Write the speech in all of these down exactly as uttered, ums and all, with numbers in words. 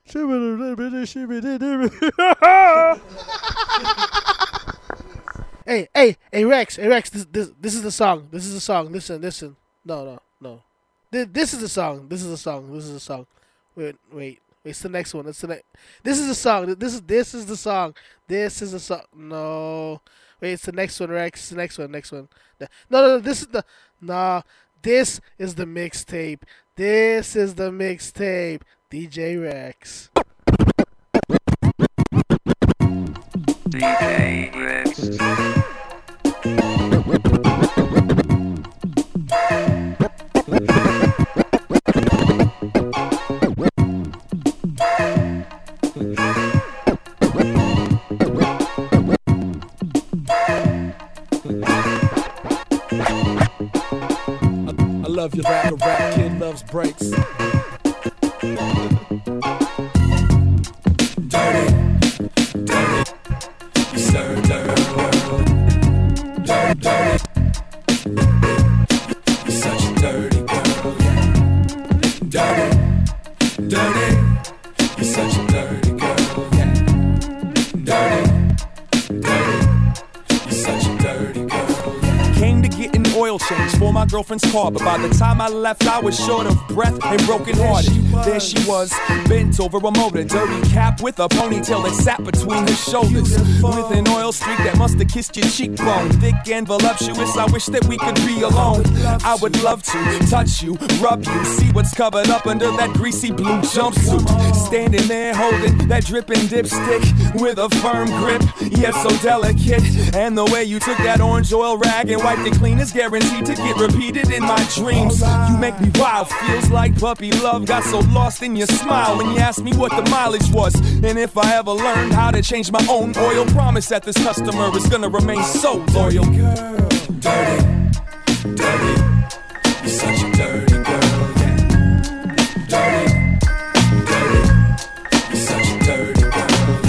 Hey, hey, hey, Rex, hey, Rex, this, this, this is the song. This is the song. Listen, listen. No, no, no. This, this is the song. This is the song. This is the song. Wait, wait. It's the next one. It's the next. This is the song. This is this is the song. This is the song. No. Wait, it's the next one, Rex. It's the next one. Next one. No, no, no. This is the. Nah. This is the mixtape. This is the mixtape. D J Rex. D J Rex. I love your rap, a rap kid loves breaks. Dirty, dirty, you stir dirty world. Dirty, dirty, you're such a dirty girl. Dirty, dirty, you're such a dirty girl. Dirty, dirty, you're such a dirty girl. Came to get an oil change for my girlfriend's car, but by the time I left, I was short of breath and brokenhearted. There she was, bent over a motor, dirty cap with a ponytail that sat between her shoulders, with an oil streak that must have kissed your cheekbone. Thick and voluptuous, I wish that we could be alone. I would love to touch you, rub you, see what's covered up under that greasy blue jumpsuit. Standing there holding that dripping dipstick with a firm grip, yet so delicate. And the way you took that orange oil rag and wiped it clean is guaranteed to get repeated in my dreams. You make me wild, feels like puppy love. Got so lost in your smile when you asked me what the mileage was, and if I ever learned how to change my own oil. Promise that this customer is gonna remain so loyal. Girl, dirty, dirty, you're such a dirty girl. Dirty, dirty, you're such a dirty girl.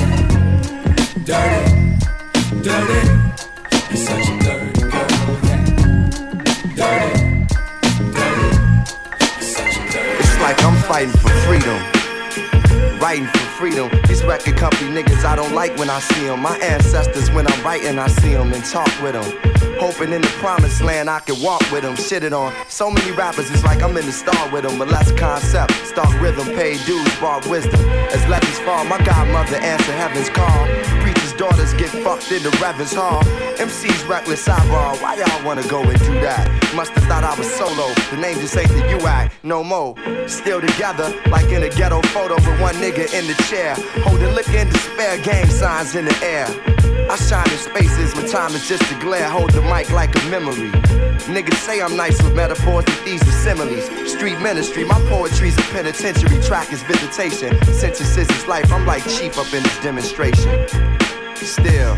Dirty, dirty, you're such a dirty girl. Dirty, dirty, you're such a dirty. It's like I'm fighting for freedom, writing for freedom. These record company niggas I don't like when I see them. My ancestors when I'm writing I see them and talk with them. Hoping in the promised land I can walk with them, shit it on. So many rappers, it's like I'm in the star with them. But less concept, start rhythm, pay dues, bar wisdom. As legends fall, my godmother answer heaven's call. Preachers' daughters get fucked in the Reverend's hall. M C's reckless eyeball, why y'all wanna go and do that? Must've thought I was solo, the name just ain't the U act, no more. Still together, like in a ghetto photo with one nigga in the chair. Holding liquor in despair, gang signs in the air. I shine in spaces when time is just a glare. Hold the mic like a memory. Niggas say I'm nice with metaphors, but these are similes. Street ministry, my poetry's a penitentiary. Track is visitation, sentences is life. I'm like chief up in this demonstration. Still,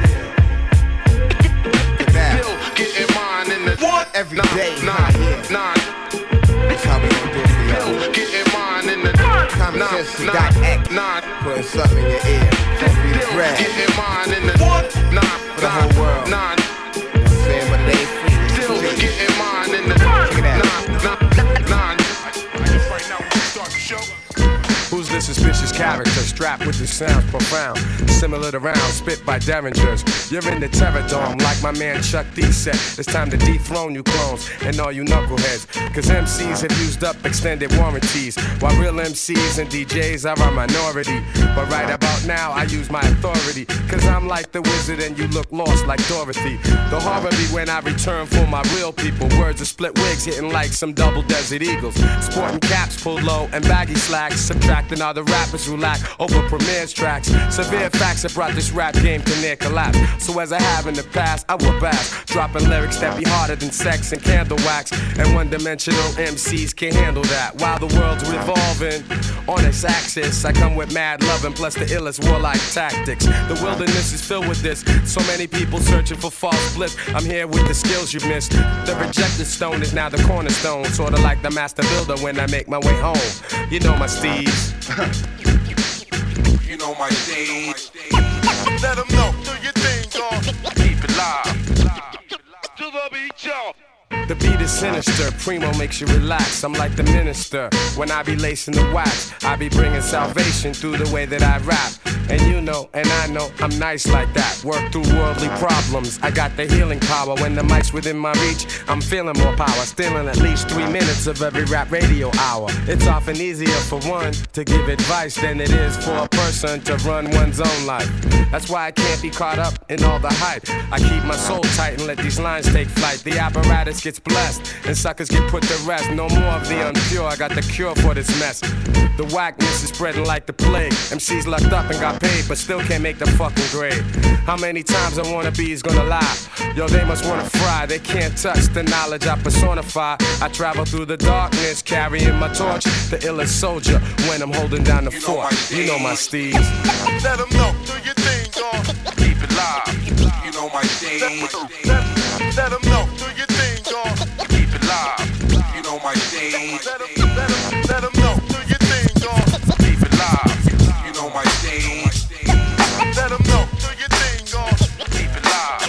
Still getting mine in the what? Every nine, day, nine, yeah. nine. That's how we gon' do it for y'all. Still getting mine in the Common nine, sense to nine, dot act. nine. Putting something in your ear. Don't be the Still brag. getting mine in the what? Nine, For the nine, whole world. nine. You know what I'm saying? But it ain't free. Still getting mine in the Check it out. nine, nine, nine. Right now, we start the show. Who's this suspicious character strapped with the sounds profound? Similar to rounds spit by derringers. You're in the terror dome like my man Chuck D said. It's time to dethrone you clones and all you knuckleheads. Cause M Cs have used up extended warranties, while real M Cs and D Js are a minority. But right about now I use my authority, cause I'm like the wizard and you look lost like Dorothy. The horror be when I return for my real people. Words of split wigs hitting like some double desert eagles. Sporting caps pulled low and baggy slacks. Subtracting all the rappers who lack over Premier's tracks. Severe facts have brought this rap game to near collapse. So as I have in the past, I will bash, dropping lyrics that be harder than sex and candle wax. And one-dimensional M Cs can't handle that. While the world's revolving on its axis, I come with mad loving plus the illest warlike tactics. The wilderness is filled with this. So many people searching for false bliss. I'm here with the skills you missed. The rejected stone is now the cornerstone. Sorta like the master builder when I make my way home. You know my steez. You know my stage. Let them know. Do your thing, dog. Keep it live. To the beat, y'all. The beat is sinister, Primo makes you relax. I'm like the minister. When I be lacing the wax, I be bringing salvation through the way that I rap. And you know, and I know, I'm nice like that. Work through worldly problems. I got the healing power. When the mic's within my reach, I'm feeling more power. Stealing at least three minutes of every rap radio hour. It's often easier for one to give advice than it is for a person to run one's own life. That's why I can't be caught up in all the hype. I keep my soul tight and let these lines take flight. The apparatus gets blessed and suckers get put to rest. No more of the unpure, I got the cure for this mess. The whackness is spreading like the plague. M Cs locked up and got paid, but still can't make the fucking grade. How many times I wanna be is gonna lie? Yo, they must wanna fry. They can't touch the knowledge I personify. I travel through the darkness, carrying my torch. The illest soldier when I'm holding down the fort. You know my steeds. Let them know, do your thing, dog. Keep it live. You know my thing. Let, let them know, do your thing, dog. Keep it live. You know my thing. Let them, let them, let them know, do your thing, dog. Keep it live. You know my thing. Let them know, do your thing, dog. Keep it live.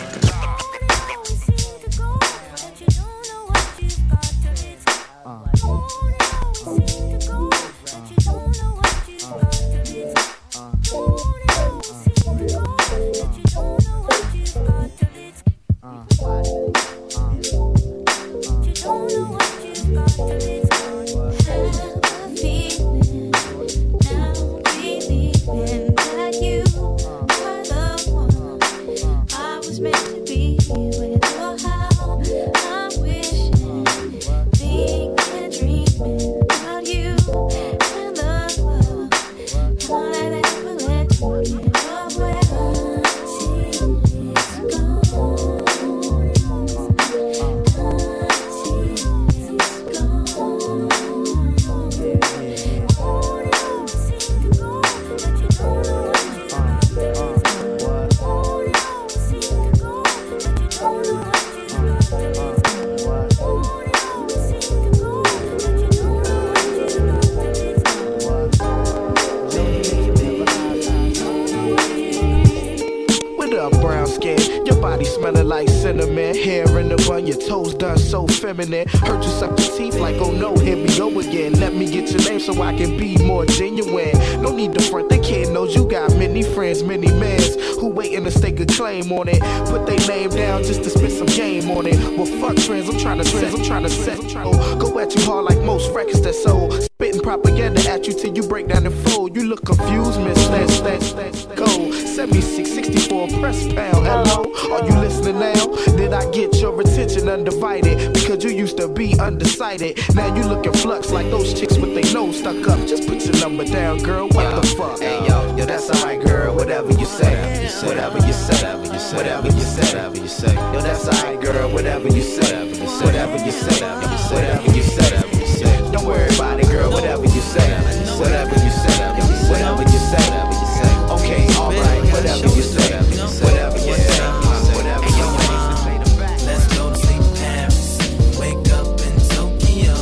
Feminine, heard you suck your teeth like, oh no, here we go again. Let me get your name so I can be more genuine. No need to front, the kid knows you got many friends, many mans who waiting to stake a claim on it. Put their name down just to spit some game on it. Well, fuck trends, I'm trying to set, I'm trying to set, I'm trying to go at you hard like most records that sold. Spitting propaganda at you till you break down and fold. You look confused, miss, that, that, that, go. seventy-six sixty-four, press pound, hello, are you listening now? Did I get your attention undivided? Because you used to be undecided. Now you looking flux like those chicks with their nose stuck up. Just put your number down, girl, what yo, the fuck? Hey, yo, yo, that's alright, girl, whatever you say. Whatever you say, whatever you say, whatever you say, whatever you say. Yo, that's alright, girl, whatever you say. Whatever you say, whatever you say. Don't worry about it, girl, whatever you say. Whatever you say, whatever you say. Okay, alright, whatever you say. Whatever you say. Whatever you say. Let's go to sleep in Paris. Wake up in Tokyo.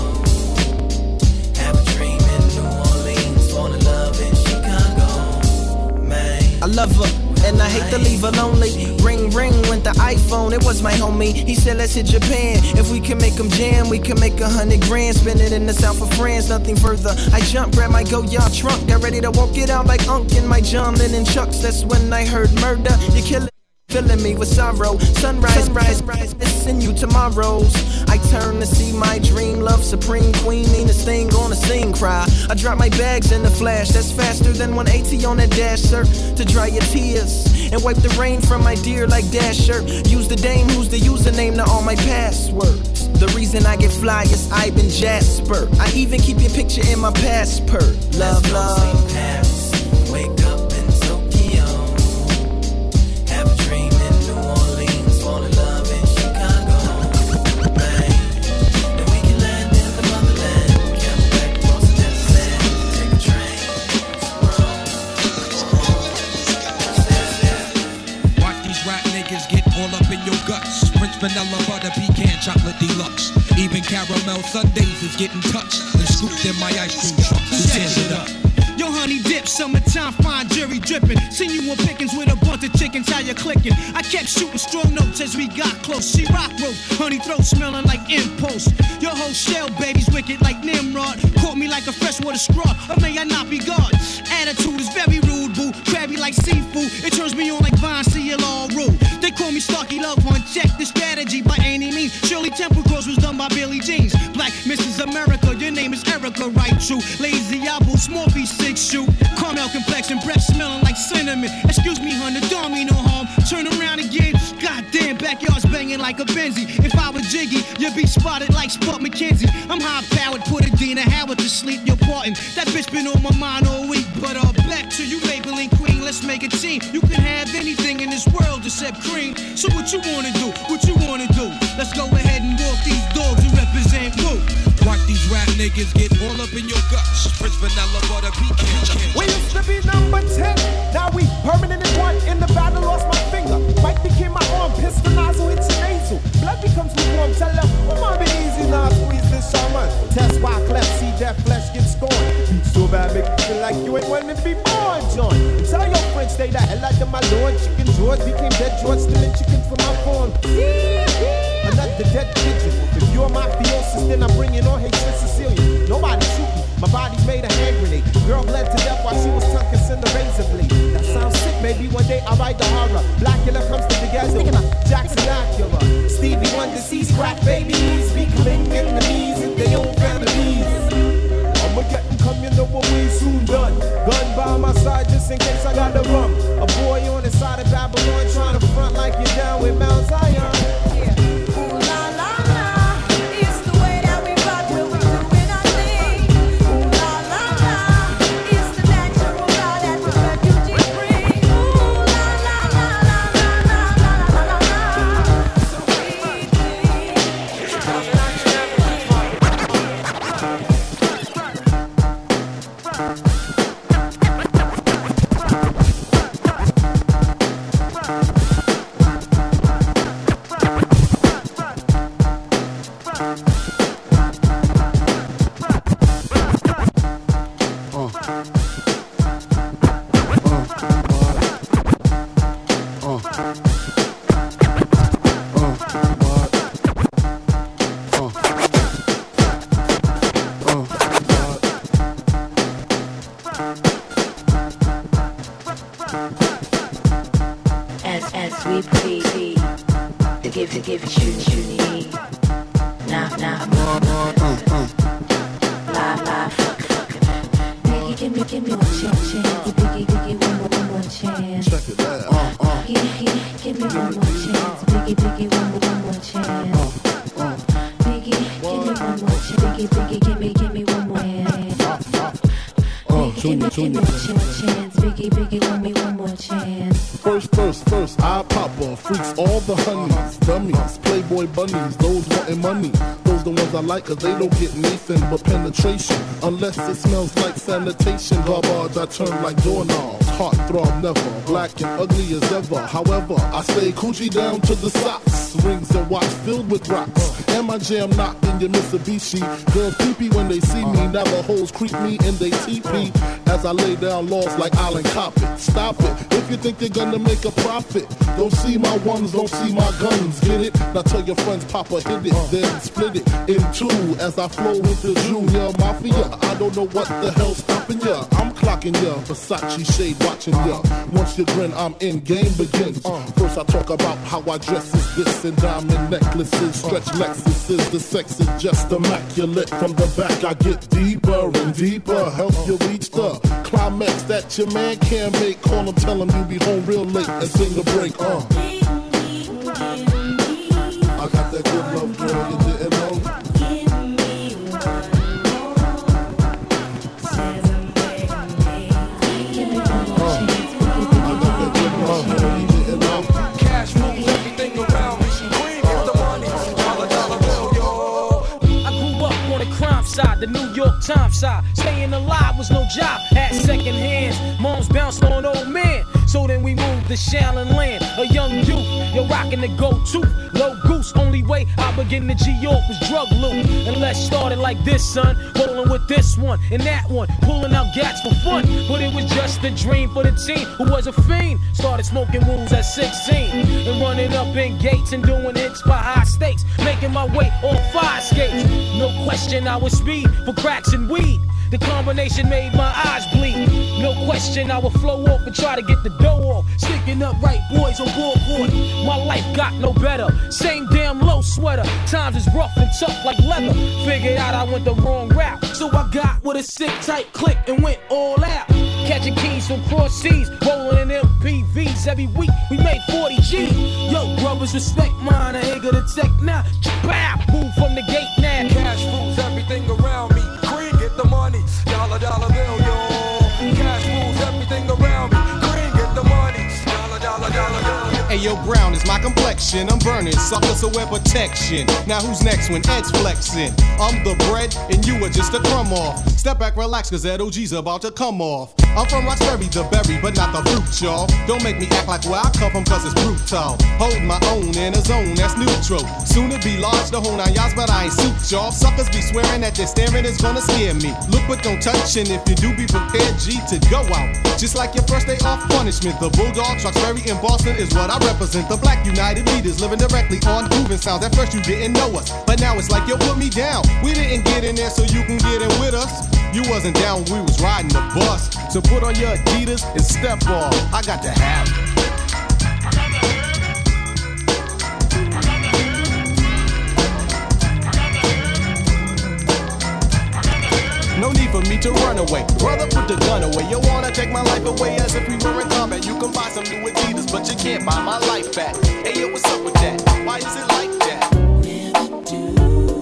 Have a dream in New Orleans. Fall in love in Chicago. Man, I love her. And I hate to leave her lonely. Ring, ring went the iPhone, it was my homie. He said let's hit Japan. If we can make them jam, we can make a hundred grand. Spend it in the south of France, nothing further. I jumped, grabbed my go-yard trunk. Got ready to walk it out like Unk in my John Lennon chucks. That's when I heard murder. You kill it. Filling me with sorrow. Sunrise, sunrise, rise, missing you tomorrows. I turn to see my dream love supreme queen. Meanest thing gonna sing, cry. I drop my bags in the flash. That's faster than one eighty on a dash, sir. To dry your tears and wipe the rain from my dear like Dasher. Use the dame who's the username to all my passwords. The reason I get fly is Ivan Jasper. I even keep your picture in my passport. Love, love. wake up in Tokyo. Have a dream in New Orleans. Fall in love in Chicago. Right. Then we can land in the motherland. Camel back across the desert sand. Take a train. Watch these rap niggas get all up in your guts. Prince Vanilla Butter Pecan Chocolate Deluxe. Even caramel sundaes is getting touched and scooped in my ice cream truck. Who tears it up? Yo, honey dip, summertime fine jury dripping. Seen you on pickings with a bunch of chickens, how you clicking? I kept shooting strong notes as we got close. She rock rope, honey throat smelling like impulse. Your whole shell, baby's wicked like Nimrod. Caught me like a freshwater straw, or may I not be God? Attitude is very rude, boo. Crabby like seafood, it turns me on like Vine, C L all rule. They call me Starkey Love Hunt, check the strategy by any means. Shirley Temple Cross was done by Billy Jeans. Black Missus America, your name is Erica, right? True. Lazy apple, small piece, six shoe. Caramel complexion, breath smelling like cinnamon. Excuse me, hun, the dog me no harm. Turn around again. Goddamn, backyard's banging like a Benzie. If I were Jiggy, you'd be spotted like Spot McKenzie. I'm high powered, put a Dina Howard to sleep. You're parting. That bitch been on my mind all week. But uh, back to you, labeling queen. Let's make a team. You can have anything in this world except cream. So what you wanna do? What you wanna do? Let's go ahead and walk these dogs and represent woo. Watch these rap niggas get all up in your guts. Prince Vanilla Butter Pecan. We used to be number ten. Now we permanent in one. In the battle, lost my finger. Mike became my arm. Pistol nozzle hits your nasal. Blood becomes lukewarm. Tell them, oh, my be easy now. Squeeze this shaman. Test why cleft. See that flesh get scorned. Beat so bad, make you feel like you ain't wanting to be born, John. Tell your friends, stay the hell out of my lord. Chicken George became dead George. Stealing chicken from my phone. Another dead pigeon. If you're my theosis, then I'm bringing on Haitian Sicilian. Nobody shoot me. My body's made a hand grenade. Girl bled to death while she was tongue kissing the razor blade. That sounds sick. Maybe one day I'll write the horror. Blackula comes to together. Jackson Acura. Stevie Wonder sees crack babies becoming enemies in their own families. I'ma get them come, you know what we soon done. Gun by my side just in case I got the rum. A boy on the side of Babylon trying to front like you're down with Mount Zion. First, first, first, I pop off, freaks all the honeys, dummies, playboy bunnies, those wanting money. Those the ones I like, cause they don't get Nathan but penetration. Unless it smells like sanitation, garbage I turn like doorknobs. Heart throb never, black and ugly as ever. However, I stay coochie down to the socks. Rings and watch filled with rocks. And my jam knocked in your Mitsubishi. Girls peepee when they see me. Never hoes creep me in they teepee. As I lay down laws like Island Coppet. Stop it, if you think you're gonna make a profit. Don't see my ones, don't see my guns. Get it? Now tell your friends Papa hit it. Then split it in two as I flow with the Junior Mafia. I don't know what the hell's stopping ya. I'm clocking ya, Versace shade watching ya. Once you grin, I'm in, game begins. First I talk about how I dress is this and diamond necklaces, stretch Lexuses. The sex is just immaculate. From the back I get deeper and deeper. Help you reach the climax that your man can't make. Call him, tell him you be home real late and sing the break. Uh. I got that good love, girl, you didn't know. Cash moves everything around me. Green is the money. Dollar, dollar bill, yo. I grew up on the crime side, the New York Times side. Staying alive was no job. Had second hands. Moms bounced on old men. So then we moved to Shaolin Land. A young youth, you're rocking the go-to. Low goose, only way I would getting the G York was drug loot. And let's start it like this, son. Rolling with this one and that one, pulling out gats for fun. But it was just a dream for the teen who was a fiend. Started smoking wools at sixteen and running up in gates and doing hits by high stakes, making my way on fire skates. No question I was speed for cracks and weed. The combination made my eyes bleed. No question I would flow off and try to get the dough off. Sticking up right boys on board. My life got no better. Same damn low sweater. Times is rough and tough like leather. Figured out I went the wrong route. So I got with a sick tight click and went all out. Catching keys from cross seas, rolling in M P Vs every week. We made forty G's. Yo, brothers, respect mine. I ain't gonna take now. Bow, move from the gate now. Cash rules everything around me. Green, get the money. Dollar, dollar bill, yo. Cash rules everything around me. Green, get the money. Dollar, dollar, dollar bill. Hey yo, brown is my complexion. I'm burning, suckers so wear protection. Now who's next when Ed's flexing? I'm the bread and you are just a crumb off. Step back, relax, cause that O G's about to come off. I'm from Roxbury, the berry, but not the fruit, y'all. Don't make me act like where I come from, cause it's brutal. Hold my own in a zone that's neutral. Soon to be large, the whole nine yards, but I ain't suit, y'all. Suckers be swearing that their staring is gonna scare me. Look but don't touch, and if you do, be prepared, G, to go out. Just like your first day off punishment. The Bulldog, Roxbury in Boston is what I represent. The black united leaders living directly on grooving sounds. At first you didn't know us, but now it's like, yo, put me down. We didn't get in there so you can get in with us. You wasn't down when we was riding the bus. So put on your Adidas and step off. I got to have it. No need for me to run away. Brother, put the gun away. You wanna take my life away as if we were in combat. You can buy some new Adidas, but you can't buy my life back. Hey, yo, what's up with that? Why is it like that? Never do.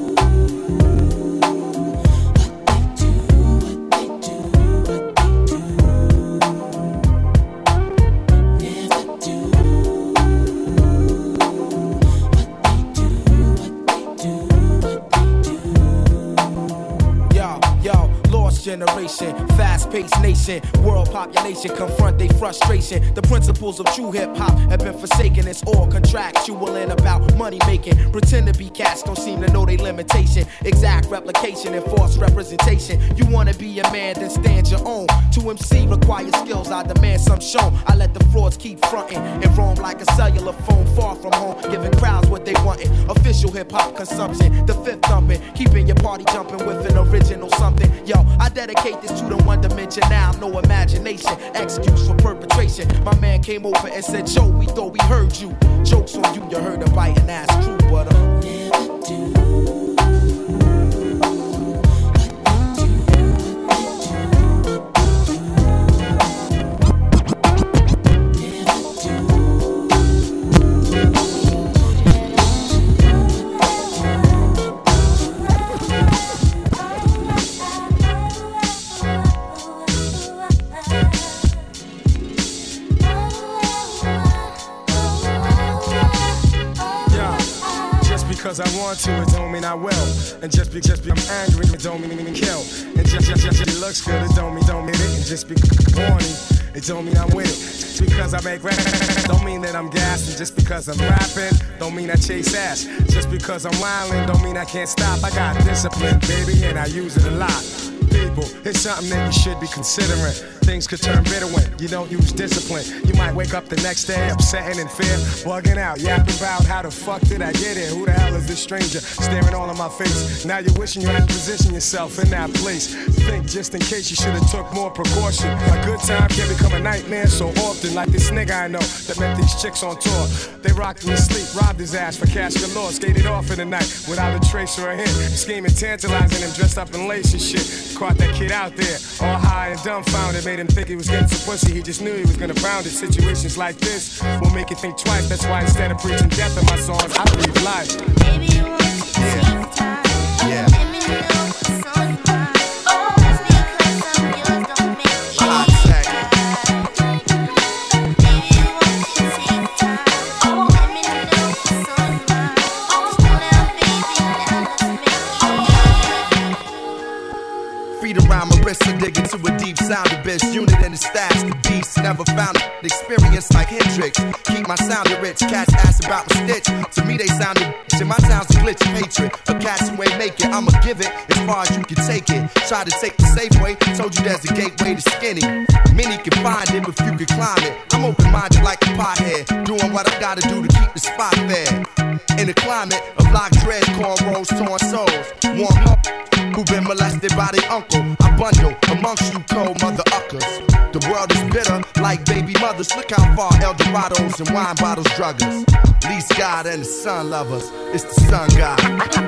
Generation, fast-paced nation, world population confront their frustration. The principles of true hip-hop have been forsaken. It's all contractual and about money making. Pretend to be cats, don't seem to know their limitation. Exact replication and false representation. You wanna be a man, then stand your own. To M C requires skills, I demand some shown. I let the frauds keep fronting and roam like a cellular phone far from home, giving crowds what they wantin'. Official hip-hop consumption, the fifth thumping, keeping your party jumping with an original something. Yo, I dedicate this to the one dimension now, no imagination, excuse for perpetration. My man came over and said, Joe, we thought we heard you. Jokes on you, you heard a biting ass true, but uh, never do. Because I want to, it don't mean I will. And just because just be I'm angry, it don't mean I kill. And just just just it looks good, it don't mean don't mean it. And just be horny, it don't mean I'm with it. Just because I make rap, don't mean that I'm gassing. Just because I'm rapping, don't mean I chase ass. Just because I'm wildin', don't mean I can't stop. I got discipline, baby, and I use it a lot. People, it's something that you should be considering. Things could turn bitter when you don't use discipline. You might wake up the next day upset and in fear, bugging out, yapping about how the fuck did I get here? Who the hell is this stranger staring all in my face? Now you're wishing you had to position yourself in that place. Think just in case you should have took more precaution. A good time can become a nightmare so often. Like this nigga I know that met these chicks on tour. They rocked him to sleep, robbed his ass for cash galore, skated off in the night without a trace or a hint. Scheming, tantalizing him, dressed up in lace and shit. Caught that kid out there, all high and dumbfounded. Made him think he was getting some pussy, he just knew he was gonna pound it. Situations like this will make you think twice. That's why instead of preaching death in my songs, I breathe life. Baby, you want to yeah. time. Yeah. Let me know the song's mine. Oh, that's because I'm yours, don't make it easy. Baby, you want to take time. Oh, let me know the song's mine. Just hold out, baby, now let's make it easy. Freedom rhyme, Marissa, digging to a deep sound, the best unit in the stats, the D C never found an experience like Hendrix. Keep my sound rich, cats ask about my stitch. To me they sounded bitch, and my town's a glitch of hatred. A cats who ain't make it, I'ma give it as far as you can take it. Try to take the safe way, told you there's a gateway to skinny. Many can find it, but few can climb it. I'm open-minded like a pothead, doing what I gotta do to keep the spot fair. In the climate of lock dread, cornrows, torn souls, warm up, who been molested by their uncle. I bundle amongst you cold mother uckers. The world is bitter like baby mothers. Look how far El Dorados and wine bottles drug us. Least God and the sun lovers. It's the sun God.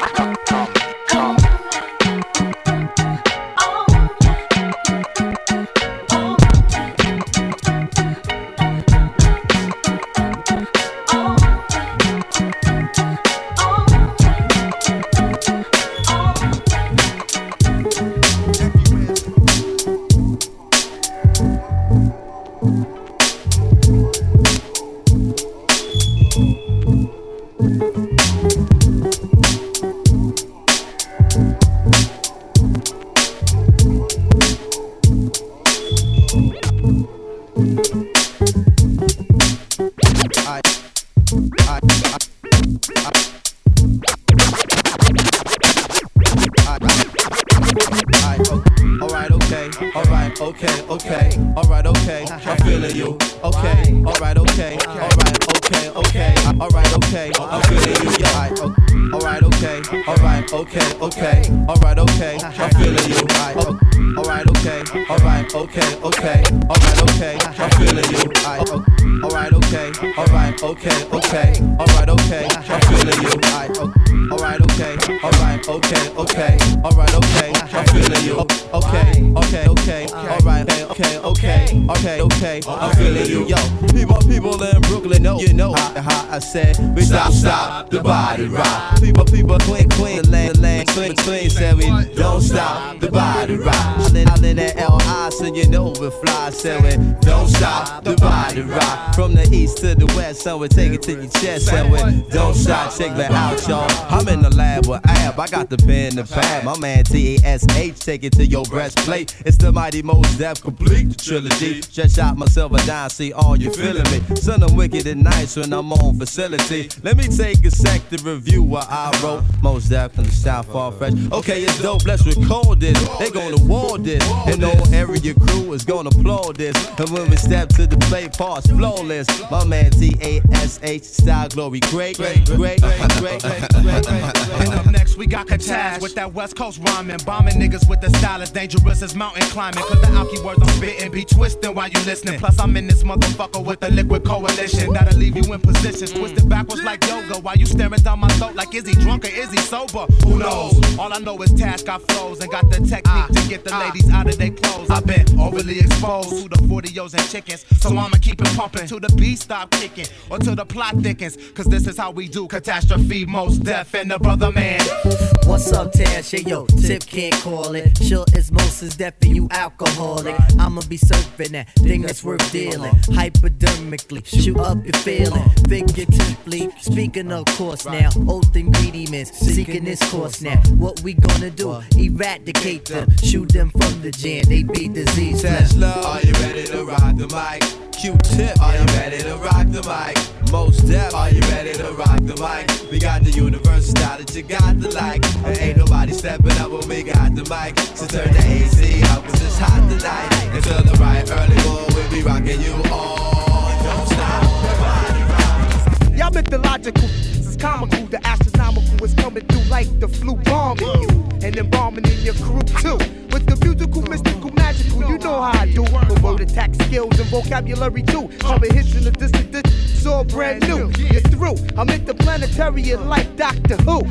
Okay, okay, alright, okay, I'm feeling you. Okay, alright, okay, alright, okay, okay, alright, okay, I'm feeling you. Yeah, alright, okay, alright, okay, okay, alright, okay, I'm feeling you. Alright, okay, alright, okay, okay, alright, okay, I'm feeling you. Alright, okay, alright, okay, okay, alright, okay, I'm feeling you. Alright, okay, alright, okay, okay, alright, okay, I'm feeling you. Okay, okay, okay, alright, okay, okay, okay, okay, I'm feeling you. Yo, people, people in Brooklyn know, you know how, how I said we stop, stop the body rock. People, people, clean, clean, land, land, clean, clean, said we don't stop the body rock. All in, all in that L I, so you know we fly, said we don't stop the body rock. From the east to the west, so we take it to your chest, said we don't stop, check that out, y'all. I'm in the lab with Ab, I got the pen, the pad, my man T A S H, take it to your breastplate. It's the mighty Mos Def complete the trilogy. Stretch out my silver dime, see all you feeling me. Son, I'm wicked and nice when I'm on facility. Let me take a sec to review what I wrote. Mos Def from the South, far fresh. Okay, it's dope, let's record this. They gonna war this, and no area crew is gonna applaud this. And when we step to the plate, parts flawless. My man T A S H, style glory, great, great, great, great, great, great. And up next we got Kataz with that West Coast rhyming, bombing niggas with the style as dangerous as mountain climbing. Cause the alky words I'm spitting be twisting while you listening. Plus I'm in this motherfucker with the liquid coalition that'll leave you in positions twisted backwards like yoga while you staring down my throat like is he drunk or is he sober? Who knows? All I know is Tash got flows and got the technique to get the ladies out of their clothes. I've been overly exposed to the forty-os and chickens, so I'ma keep it pumping till the beat stop kicking or till the plot thickens. Cause this is how we do catastrophe, Mos Def and the brother man. What's up, Tash? Hey, yo, Tip can't call it. Sure as Mos is deaf and you alcoholic. I'ma be surfing that thing that's worth dealing. Hypodermically, shoot up your feeling. Figuratively, speaking of course now. Oath ingredients, seeking this course now. What we gonna do? Eradicate them, shoot them from the jam. They be disease. Tesla, are you ready to rock the mic? Q-Tip, are you ready to rock the mic? Mos Def, are you ready to rock the mic? We got the universal style that you got to like. And ain't nobody stepping up when we got the mic. So turn the A C up cause it's hot tonight. Until the right early morning we'll be rocking you all. Don't stop, nobody rock. Y'all mythological, this is comical. The astronomical is coming through like the flu bombing you. And then bombing in your crew too. With the musical, mystical, magical, you know how I do. With word attack skills and vocabulary too. Comprehension of this and this, it's all brand new. You're through, I'm interplanetary and like Doctor Who.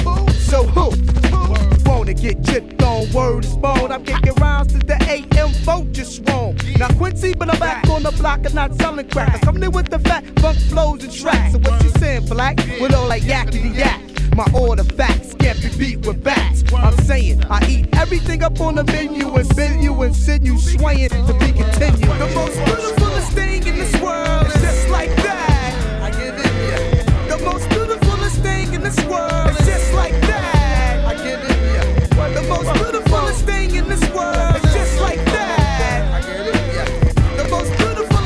So who? Wanna get chipped on, word is bone. I'm kicking rounds to the A M vote just wrong. Now Quincy, but I'm back on the block and not selling crack. I'm coming in with the fat funk flows and tracks. So what you saying, black? With all like yakety yak. My order facts can't be beat with bats. I'm saying I eat everything up on the menu and bend you and send you swaying to be continued. The most beautifulest thing in this world is just like that. I get it, yeah. The most beautifulest thing in this world is just like that. I get it, yeah. The most beautifulest thing in this world is just like that. I get it, yeah. The most beautiful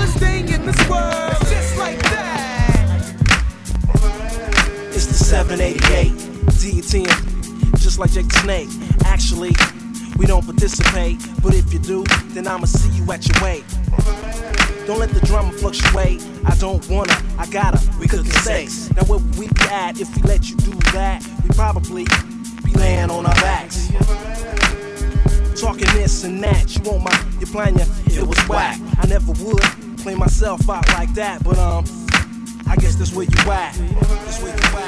Jake the Snake. Actually, we don't participate, but if you do, then I'ma see you at your weight. Don't let the drama fluctuate. I don't wanna, I gotta, we cookin' sex. Now where would we be at if we let you do that? We probably be laying on our backs. Talking this and that, you want my, your plan, ya, it was whack. I never would play myself out like that, but um, I guess that's where you at. That's where you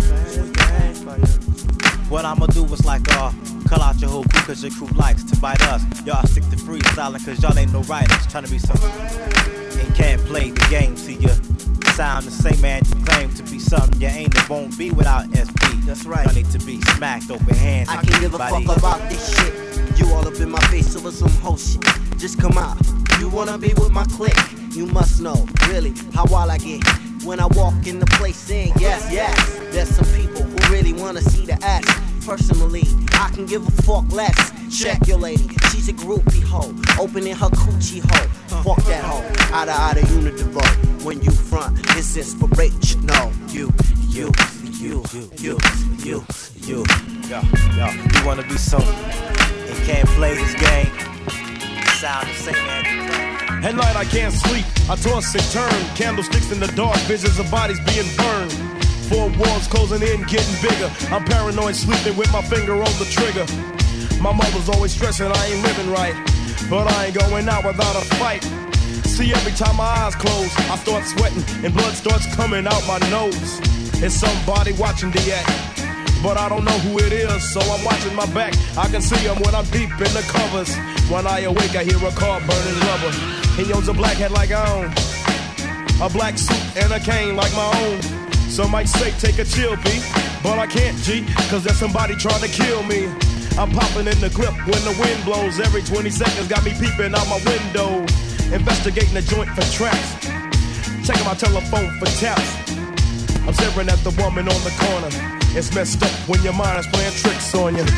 at. What I'ma do is like, uh, call out your whole crew cause your crew likes to bite us. Y'all stick to freestyling cause y'all ain't no writers. Trying to be something and can't play the game to you. Sound the same man you claim to be something you ain't and won't be without S P. That's right. Y'all need to be smacked open hands. I can give a fuck about this shit. You all up in my face over some whole shit. Just come out. You wanna be with my clique? You must know, really, how wild I get when I walk in the place saying yes, yes. There's some people who really wanna see the ass. Personally, I can give a fuck less. Check your lady, she's a groupie hoe, opening her coochie hole. Fuck that hoe, outta outta unidivo. When you front, it's inspiration. No, you, you, you, you, you, you. Yo, yo, you wanna be something and can't play this game. Sound the same man. At night I can't sleep, I toss and turn. Candlesticks in the dark, visions of bodies being burned. Four walls closing in, getting bigger. I'm paranoid, sleeping with my finger on the trigger. My mother's always stressing I ain't living right, but I ain't going out without a fight. See, every time my eyes close, I start sweating and blood starts coming out my nose. It's somebody watching the act, but I don't know who it is, so I'm watching my back. I can see him when I'm deep in the covers. When I awake, I hear a car burning rubber. He owns a black hat like I own, a black suit and a cane like my own. Some might say take a chill beat, but I can't, G, cause there's somebody trying to kill me. I'm popping in the clip when the wind blows. Every twenty seconds got me peeping out my window. Investigating the joint for traps, checking my telephone for taps. I'm staring at the woman on the corner. It's messed up when your mind is playing tricks on you.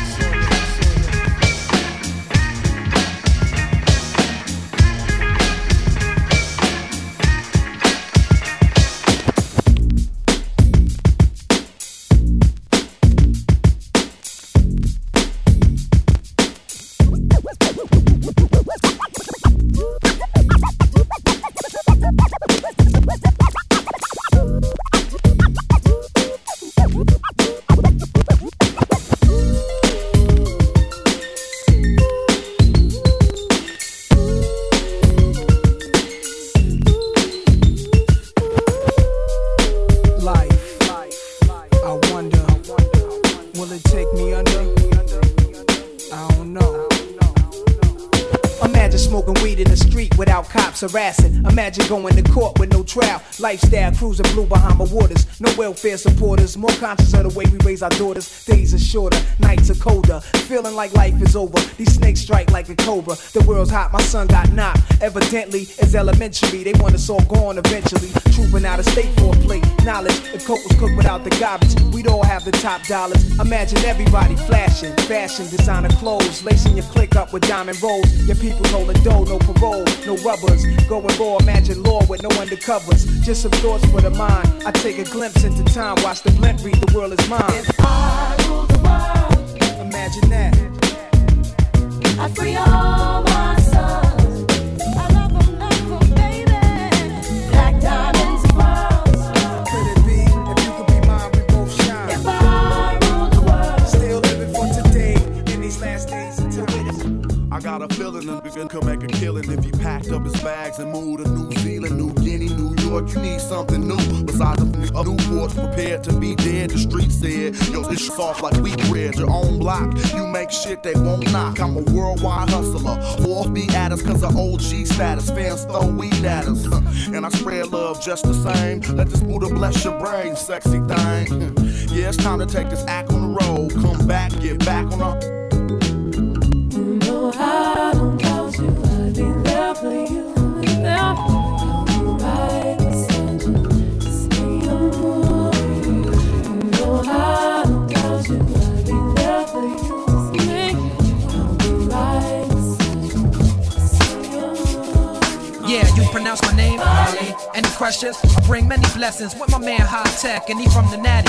Harassing. Imagine going to court with no trial. Lifestyle cruising blue Bahama waters. No welfare supporters. More conscious of the way we raise our daughters. Days are shorter, nights are colder. Feeling like life is over. These snakes strike like a cobra. The world's hot, my son got knocked. Evidently, it's elementary. They want us all gone eventually. Trooping out of state for a plate. Knowledge, if coke was cooked without the garbage, we'd all have the top dollars. Imagine everybody flashing. Fashion, designer clothes. Lacing your click up with diamond rolls. Your people holding dough, no parole, no rubbers. Going raw, imagine law with no undercovers. Just some thoughts for the mind. I take a glimpse into time, watch the blimp read, the world is mine. If I rule the world, imagine that. I free all my sons. I love them, love them, baby. Black diamonds and pearls. Could it be, if you could be mine, we both shine. If I rule the world, still living for today, in these last days until it is. I got a feeling that we can come make a killing if he packed up his bags and moved to New Zealand, New Guinea, New York. You need something new besides a new porch prepared to be dead. The street said, yo, this shit's off like wheat bread. Your own block, you make shit they won't knock. I'm a worldwide hustler. Fourth beat at us cause of O G status. Fans throw weed at us. And I spread love just the same. Let this Buddha bless your brain, sexy thing. Yeah, it's time to take this act on the road. Come back, get back on the. I don't doubt you, I'd be there for you, there for you, right beside you, to see you. No, I don't doubt you, I'd be there for you, to see you. I'll be right beside you, to see you. Yeah, you pronounce pronounce my name? Marley. Any questions? I bring many blessings with my man High Tech, and he from the Natty.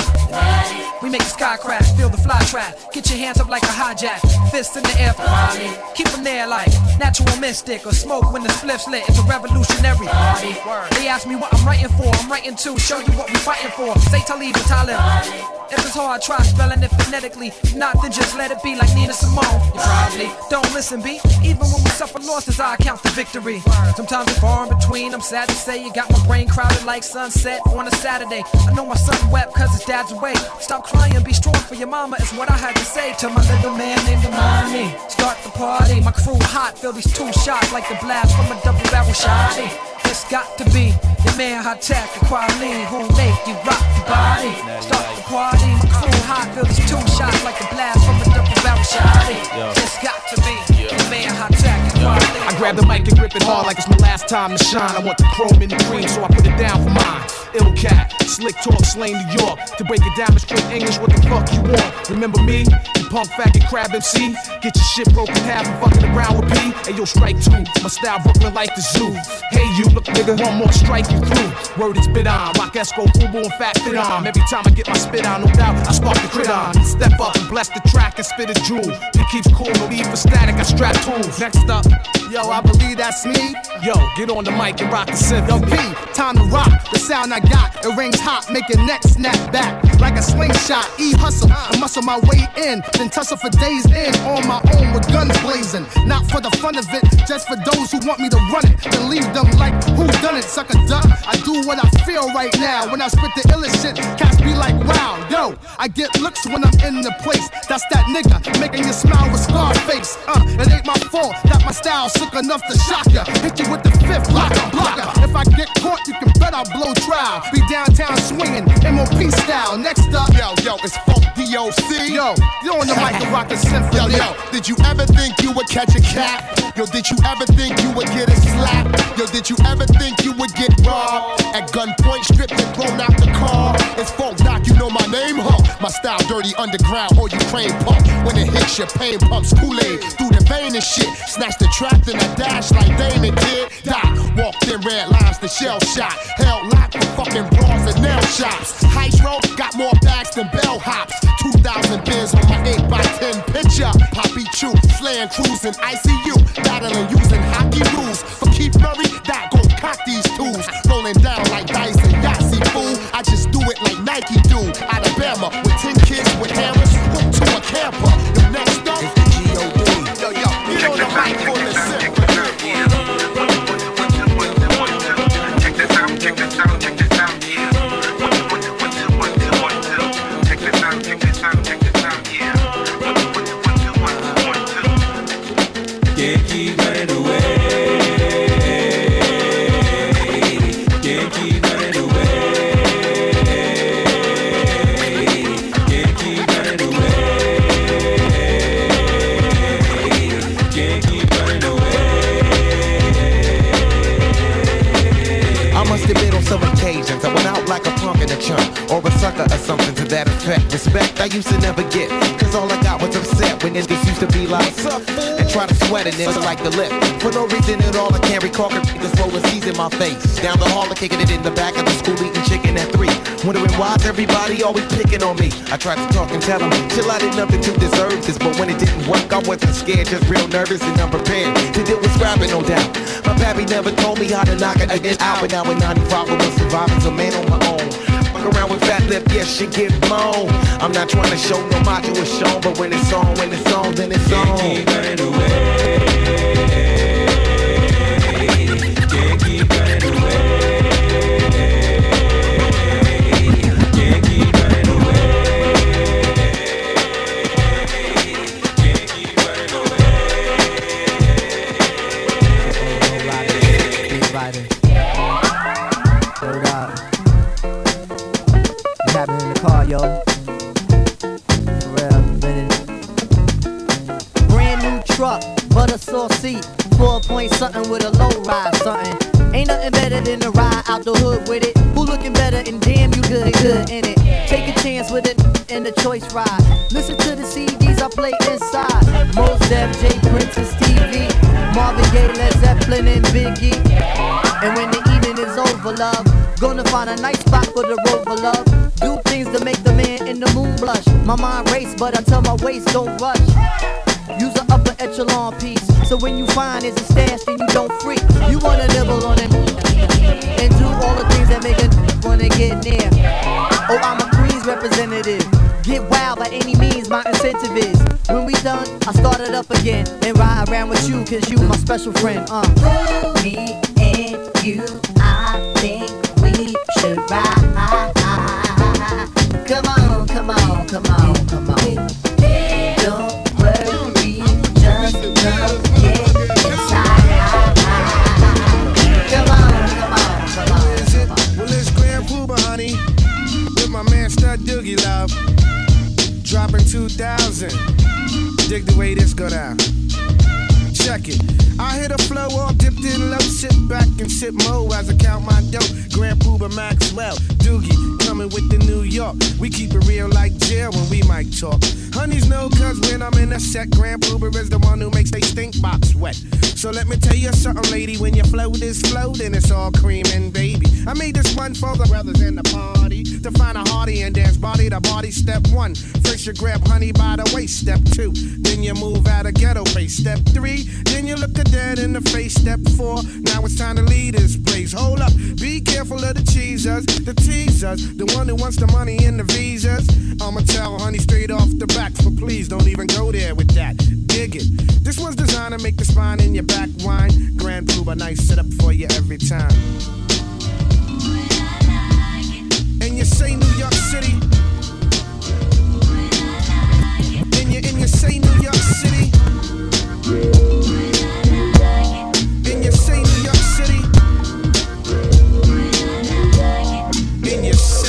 We make the sky crash, feel the fly trap. Get your hands up like a hijack, fists in the air for Marley. Keep them there like natural mystic or smoke when the spliff's lit. It's a revolutionary party. They ask me what I'm writing for. I'm writing to show you what we fighting for. Say Talib or Talib. If it's hard, try spelling it phonetically. If not, then just let it be like Nina Simone. You probably don't listen, B. Even when we suffer losses, I count the victory. Sometimes it's far in between. I'm sad to say you got my brain crowded like sunset on a Saturday. I know my son wept cause his dad's away. Stop crying, be strong for your mama is what I had to say to my little man named Amani. Start the party, my crew hot. Feel these two shots like the blast from a double barrel shotty. It's got to be your man High Tech and Quality who make you rock the body. Start the party, my crew hot. Feel these two shots like the blast from a double barrel shotty. It's got to be your man High Tech and Quality. I grab the mic and grip it hard like it's my last time to shine. I want the chrome in the green, so I put it down for mine. Ill cat, slick talk, slang New York. To break it down in straight English, what the fuck you want? Remember me? You punk faggot crab M C? Get your shit broken half and fucking around with P. Hey yo, strike two. My style Brooklyn like the zoo. Hey you, look nigga, one more strike you through. Word is bit on, rock Esco, Fubu and Fat Fit on. Every time I get my spit on, no doubt, I spark the crit on. Step up and bless the track and spit a jewel. It keeps cool, no need for static, I strap tools. Next up, yo, I believe that's me. Yo, get on the mic and rock the synth. Yo, P, time to rock. The sound I got, it rings hot, make your neck snap back like a slingshot. E hustle, I muscle my way in, then tussle for days in on my own with guns blazing. Not for the fun of it, just for those who want me to run it. Then leave them like, who done it? Suck a duck. I do what I feel right now. When I spit the illest shit, cats be like, wow, yo. I get looks when I'm in the place. That's that nigga making you smile with scar face. Uh, it ain't my fault that my style sick enough to shock ya. Hit you with the fifth blocker, blocker. If I get caught, you can bet I'll blow trial. Be downtown swinging, M O P style. Next up, yo, yo, it's Funk D O C. Yo, you on the mic to rock the symphony. Yo, yo, did you ever think you would catch a cat? Yo, did you ever think you would get a slap? Yo, did you ever think you would get robbed? At gunpoint, stripped and thrown out the car. It's Funk Doc, you know my name, huh? My style dirty underground or Ukraine pump. When it hits your pain pumps Kool-Aid through the vein and shit. Snatch the trap, then I dash like Damon did. Doc, walked in red lines, the shell shot. Held lock for fucking bras and nail shops. Heist rope, got more bags than bell hops. two thousand bins on my eight by ten picture. Poppy Chew, slaying crews in I C U. Battling using hockey rules. For Keith Murray, that gon' cock these tools. Rolling down like dice and Yahtzee, fool. I just do it like Nike do. Alabama, with ten kids with hammers. Hooked to a camper. The next up is the G O D. Yo, yo, you know the mic for the sip. Check this out, check this out, check this out, yeah. Check this out, check this out, check this out, yeah. Can't keep running away. Can't keep running away. Can't keep running away. Can't keep running away. I must have been on some occasions. I went out like a punk in a chunk, or a sucker or something to that effect. Respect I used to never get, cause all I got was upset when niggas used to be like, and try to sweat it, niggas like the lip. For no reason at all, I can't recall niggas rolling C's in my face. Down the hall, kicking it in the back of the school, eating chicken at three. Wondering why's everybody always picking on me. I tried to talk and tell them, chill, I did nothing to deserve this. But when it didn't work, I wasn't scared, just real nervous and unprepared to deal with scrapping, no doubt. My pappy never told me how to knock it again out. But now in ninety-five, I was surviving as a man on my own. Fuck around with fat lip, yeah, shit get blown. I'm not trying to show no macho is shown, but when it's on, when it's on, then it's on. Can't keep running away. Can't keep running away. Can't keep running away. Can't keep running away. Beat riding. Word up. What happened in the car, yo? For real, minute. Brand new truck, butter sauce seat, four point something with a low ride something. Ain't nothing better than to ride out the hood with it. Who looking better and damn you good, good in it. Take a chance with it in the choice ride. Listen to the C Ds I play inside. Mos Def, J Prince and Stevie, Marvin Gaye, Led Zeppelin and Biggie. And when the evening is over, love, gonna find a nice spot for the rover, love. Do things to make the man in the moon blush. My mind race, but I tell my waist don't rush. Use an upper echelon piece, so when you find it's a stash, then you don't freak. You wanna nibble on it and do all the things that make a wanna get near. Oh, I'm a Queens representative. Get wild by any means, my incentive is. When we done, I start it up again and ride around with you, cause you my special friend. Uh. Me and you, I think we should ride. Come on, come on, come on, come on. Don't worry, just love, get inside. Come on, come on, come on. Well, it's Grand Pooba, honey, with my man Stud Doogie Love. Dropping two thousand. Dig the way this go down. Check it. I hit a flow all dipped in low. Sit back and sip mo as I count my dough. Grand Pooba Maxwell, Doogie, coming with the New York. We keep it real like jail when we might talk. Honeys know cause when I'm in a set, Grand Pooba is the one who makes they stink box wet. So let me tell you something, lady, when your flow is flow, then it's all creaming, baby. I made this one for the brothers in the party to find a hearty and dance body to body. Step one, first you grab honey by the waist. Step two, then you move out of ghetto pace. Step three, then you look a dead in the face. Step four, now it's time to leave this place. Hold up, be careful of the cheesers, the teasers, the one who wants the money and the visas. I'ma tell honey straight off the back, but please don't even go there with that. Dig it. This one's designed to make the spine in your back whine. Grand Pooba, nice setup for you every time. And you say New York City. And you, and you say New York City. And you say New York City. And you say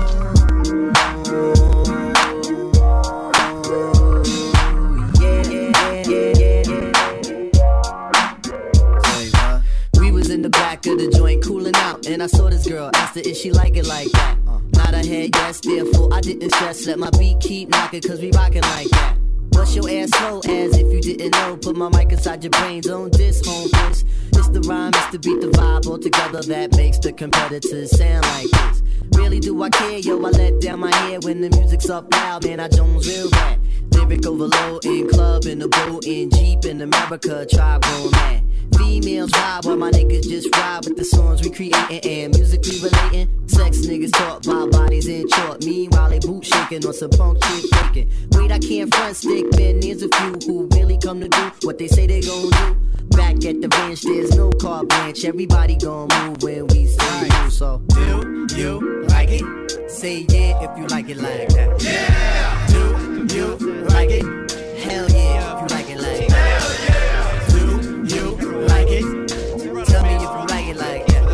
of the joint cooling out, and I saw this girl, asked her if she like it like that. Nod her head, yes, therefore I didn't stress. Let my beat keep knocking, cause we rockin' like that. Bust your ass slow as if you didn't know. Put my mic inside your brain, don't diss, home this. It's the rhyme, it's the beat, the vibe all together that makes the competitors sound like this. Really do I care, yo, I let down my hair when the music's up loud, man, I Jones real bad. Lyric overload in club, in the boat, in Jeep, in America, tribe going mad. Females vibe while my niggas just ride with the songs we creating and musically relating. Sex niggas talk about bodies in short. Meanwhile they boot shaking on some punk shit faking. Wait, I can't front stick, man, there's a few who really come to do what they say they gon' do. Back at the bench, there's no carte blanche. Everybody gon' move when we say right. So do you like it? Say yeah if you like it like that. Yeah. Do you like it? Hell yeah if you like it like that. Hell yeah. Do you like it? Tell me if you like it like that.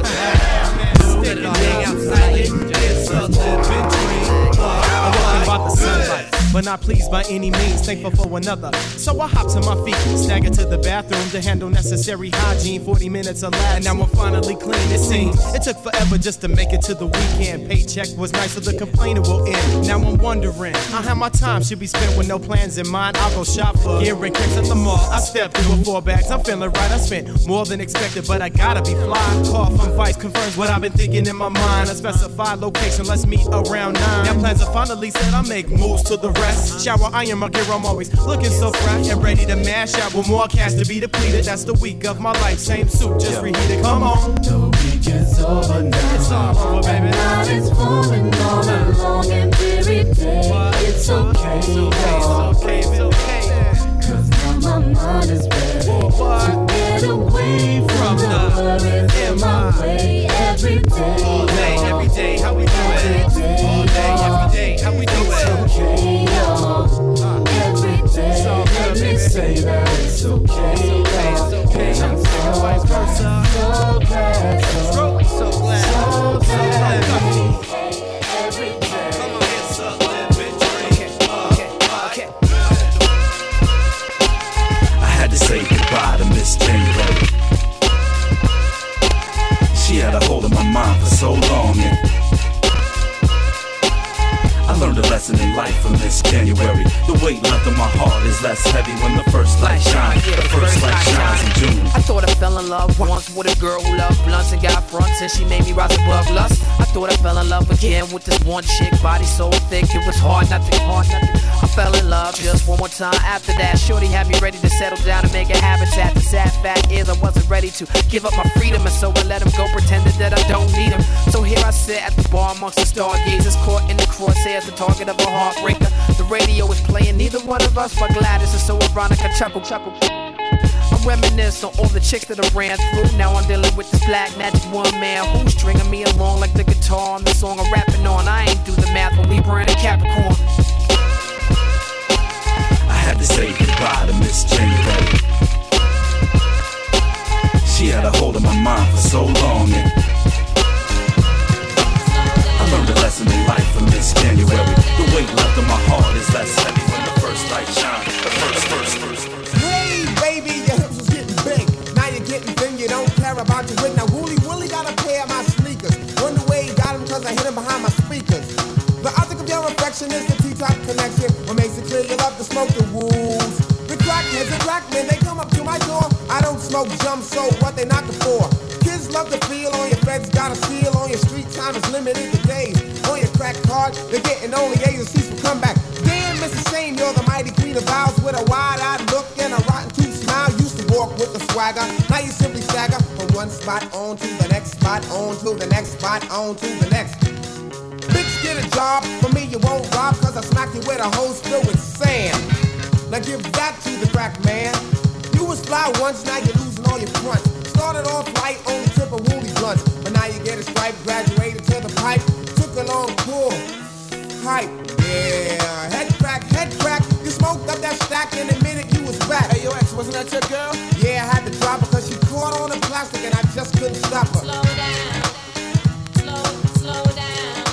Stick it hang outside it. It's a living dream. I'm walking about the sunlight, but not pleased by any means, thankful for another. So I hop to my feet, stagger to the bathroom to handle necessary hygiene. forty minutes elapsed, and now I'm finally clean. It seems it took forever just to make it to the weekend. Paycheck was nice, so the complaining will end. Now I'm wondering how how my time should be spent with no plans in mind. I'll go shop for gear and kicks at the mall. I stepped through with four bags, I'm feeling right. I spent more than expected, but I gotta be fly. Call from Vice confirms what I've been thinking in my mind. A specified location, let's meet around nine. Now plans are finally set, I make moves to the rest. Shower, iron my gear, I'm always looking so fresh and ready to mash out with more cash to be depleted. That's the week of my life, same suit, just reheated. Come on. The week is over now. It's all over, baby. Night is falling on a long and weary day. It's okay, it's okay, it's okay. Cause now my mind is ready to get away from the worries in my way every day. All day, every day, how we do it? All day, every day, how we do it? It's okay, yo. Every day, let me say that it's okay, yo. And I'm so, vice versa. So glad, so, so glad, so glad. Every day. Come on, it's a living dream. I had to say goodbye to Miss January. She had a hold of my mind for so long, and I learned a lesson in life from this January. The weight left on my heart is less heavy when the first light shines. The first light shines in June. I thought I fell in love once with a girl who loved blunts and got fronts, and she made me rise above lust. I thought I fell in love again with this one chick, body so thick it was hard not to, hard not to. I fell in love just one more time after that. Shorty had me ready to settle down and make a habitat. The sad fact is I wasn't ready to give up my freedom, and so I let him go, pretended that I don't need him. So here I sit at the bar amongst the stargazers, caught in the crosshairs, the target of a heartbreaker. The radio is playing, neither one of us but Gladys, is so ironic. I chuckle, chuckle. I reminisce on all the chicks that I ran through. Now I'm dealing with this black magic woman man who's stringing me along like the guitar on the song I'm rapping on. I ain't do the math, but Libra and a Capricorn. I had to say goodbye to Miss January. She had a hold of my mind for so long, and I learned a lesson in life from Miss January. The weight left on my heart is less heavy when the first light shines. The first, first, first, first. Hey, baby, your hips was getting big. Now you're getting thin, you don't care about your wig. Now, Wooly Willie got a pair of my sneakers. Wonder where he got them, cause I hit him behind my speakers. The object of your affection is the T-top connection. What makes it clear you love to smoke the wolves. The crackheads and crack men, they come up to my door. I don't smoke jump, so what they knocking for? Kids love to feel on your feds, got a seal on your street time is limited to days. On your crack card, they're getting only agencies for comeback. Damn, Missus Shane, you're the mighty queen of vows with a wide-eyed look and a rotten tooth smile. Used to walk with a swagger, now you simply stagger from one spot on to the next spot, on to the next spot, on to the next. Bitch, get a job, for me you won't rob, cause I smack you with a hose filled with sand. Now give that to the crack man. You was fly once, now you're losing all your fronts. Started off light, only tip of woolly blunts, but now you get a stripe, graduated to the pipe. Took a long pull, hype, yeah. Head crack, head crack, you smoked up that stack in a minute you was back. Hey, yo, ex, wasn't that your girl? Yeah, I had to drop her cause she caught on the plastic and I just couldn't stop her. Slow down, slow, slow down.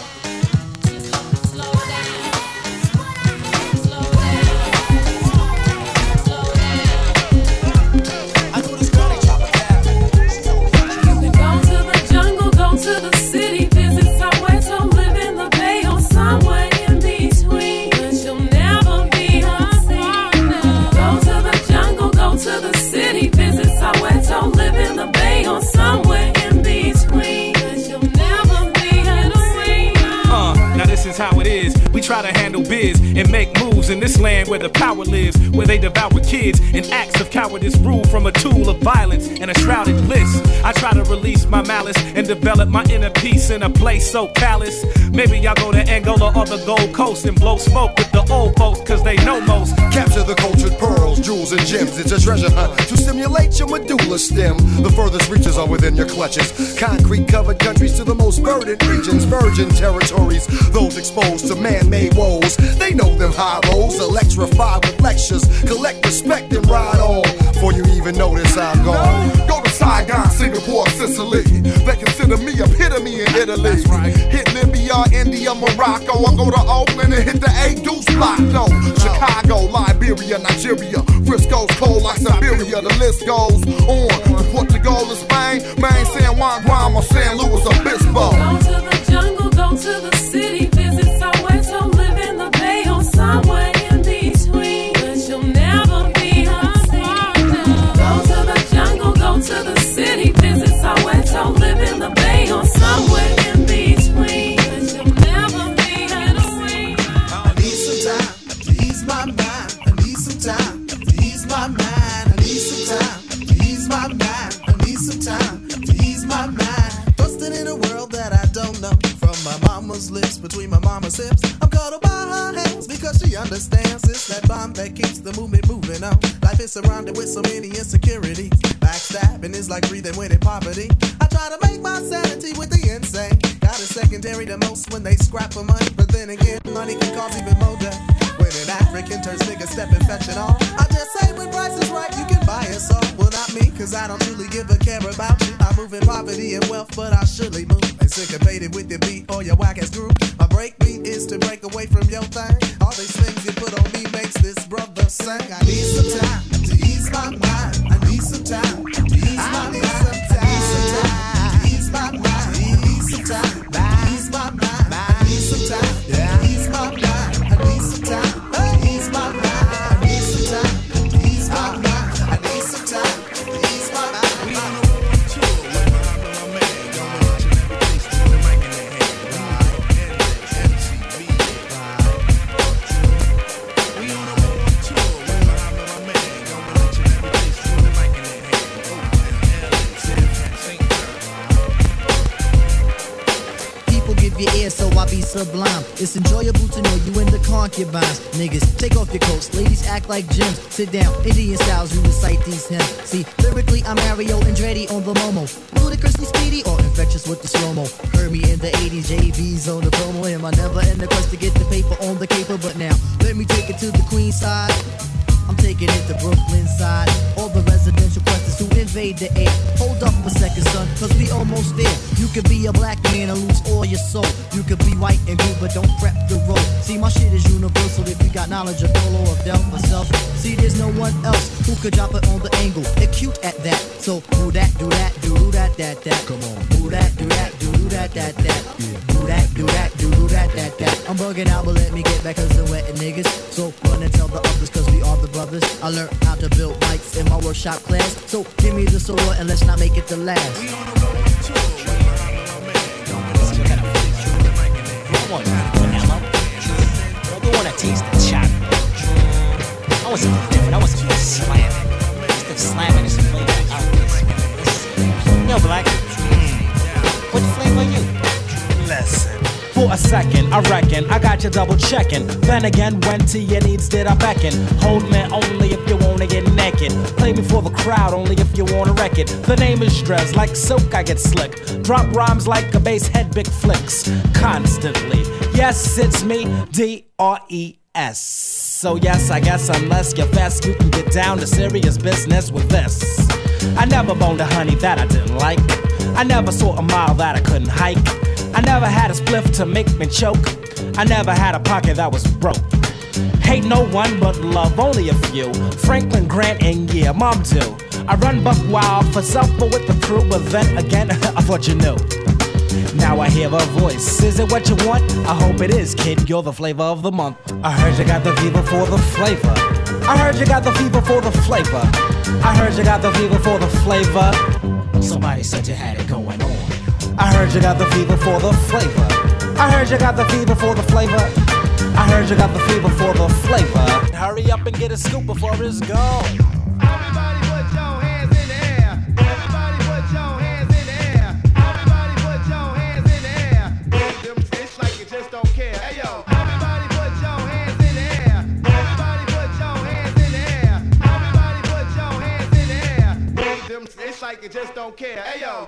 To the city, visit somewhere, to live in the bay or somewhere in between. But you'll never be unseen. Go to the jungle, go to the city, visit somewhere, to live in the bay or somewhere in between. But you'll never be unseen. Uh, now this is how it is. We try to handle biz and make moves in this land where the power lives, where they devour kids and acts of cowardice rule from a tool of violence and a shrouded bliss. I try to release my malice and develop my inner peace in a place so callous. Maybe y'all go to Angola or the Gold Coast and blow smoke with the old folks cause they know most. Capture the cultured pearls, jewels and gems. It's a treasure hunt to stimulate your medulla stem. The furthest reaches are within your clutches. Concrete covered countries to the most verdant regions, virgin territories, those exposed to man-made woes. They know them high rolls, electrified with lectures. Collect respect and ride on before you even notice I'm gone. Go to Saigon, Singapore, Sicily. They consider me epitome in Italy. That's right. Hit Libya, India, Morocco. I go to Oakland and hit the A-Deuce block. No, Chicago, Liberia, Nigeria. Frisco's cold like Siberia. The list goes on. From Portugal to Spain, Maine, San Juan, Guam, or San Luis Obispo. Go to the jungle, go to the city, visit somewhere, to live in the bay or somewhere in between. But you'll never be unseen. Go to the jungle, go to the city, visit somewhere, to live in the bay or somewhere in between. But you'll never be unseen. I need some time to ease my mind. I need some time to ease my mind. I need some time to ease my mind. I need some time to ease my mind. Busted in a world that I don't know. From my mama's lips, between my mama's hips, I'm caught up by her hands because she understands it's that bond that keeps the movement moving on. Life is surrounded with so many insecurities. Backstabbing is like breathing with poverty. I try to make my sanity with the insane. Got a secondary to most when they scrap for money, but then again, money can cause even more death. When an African turns nigga stepping fetching all, I just say when price is right, you can buy us all. Well, not me, cause I don't truly give a care about you. I move in poverty and wealth, but I surely move. And syncopated with your beat or your whack ass groove. My break beat is to break away from your thing. All these things you put on me makes this brother sing. I need some time to ease my mind. I need some time to ease my mind. I need some time to ease my mind. I need some time to ease my mind. I need some time to ease my mind. of your ear, so I be sublime. It's enjoyable to know you in the concubines. Niggas, take off your coats. Ladies act like gems. Sit down, Indian styles, we recite these hymns. See, lyrically, I'm Mario Andretti on the Momo. Ludicrously speedy or infectious with the slow-mo. Heard me in the eighties, J V's on the promo. Him, I never end the quest to get the paper on the caper. But now, let me take it to the Queen side. I'm taking it to Brooklyn side. All the residential questions who invade the air. Hold up a second, son, cause we almost there. You could be a black man and lose all your soul. You could be white and blue, but don't prep the road. See, my shit is universal if you got knowledge of Dolo or Del myself. See, there's no one else who could drop it on the angle. They're cute at that. So, do that, do that, do that, that, that. Come on. Do that, do that, do that, that, that. Do that, do that, do that, that, that. I'm bugging out, but let me get back cause I'm wetting niggas. So, run and tell the others cause we are the brothers. I learned how to build bikes in my workshop class. So give me the sword and let's not make it the last. Come on, vanilla. I don't wanna taste the chop. I want something different. I want something slamming. Instead of slamming, it's flavor out this. Yo, Black. Mm. What flavor are you? Listen. For a second, I reckon I got you double checking. Then again, when to your needs did I beckon? Hold me only if you wanna get naked. Play me for the crowd only if you wanna wreck it. The name is Drez, like silk I get slick. Drop rhymes like a bass head, big flicks. Constantly, yes, it's me, D R E S. So yes, I guess unless you're fast, you can get down to serious business with this. I never boned a honey that I didn't like. I never saw a mile that I couldn't hike. I never had a spliff to make me choke. I never had a pocket that was broke. Hate no one but love only a few. Franklin Grant and yeah, Mom too. I run buck wild for self but with the crew. But then again, I thought you knew. Now I hear a voice. Is it what you want? I hope it is, kid. You're the flavor of the month. I heard you got the fever for the flavor. I heard you got the fever for the flavor. I heard you got the fever for the flavor. Somebody said you had it going on. I heard you got the fever for the flavor. I heard you got the fever for the flavor. I heard you got the fever for the flavor. Hurry up and get a scoop before it's gone. Everybody put your hands in the air. Everybody put your hands in the air. Everybody put your hands in the air. It's like you just don't care. Hey yo. Everybody put your hands in the air. Everybody put your hands in the air. Everybody put your hands in the air. It's like you just don't care. Hey yo.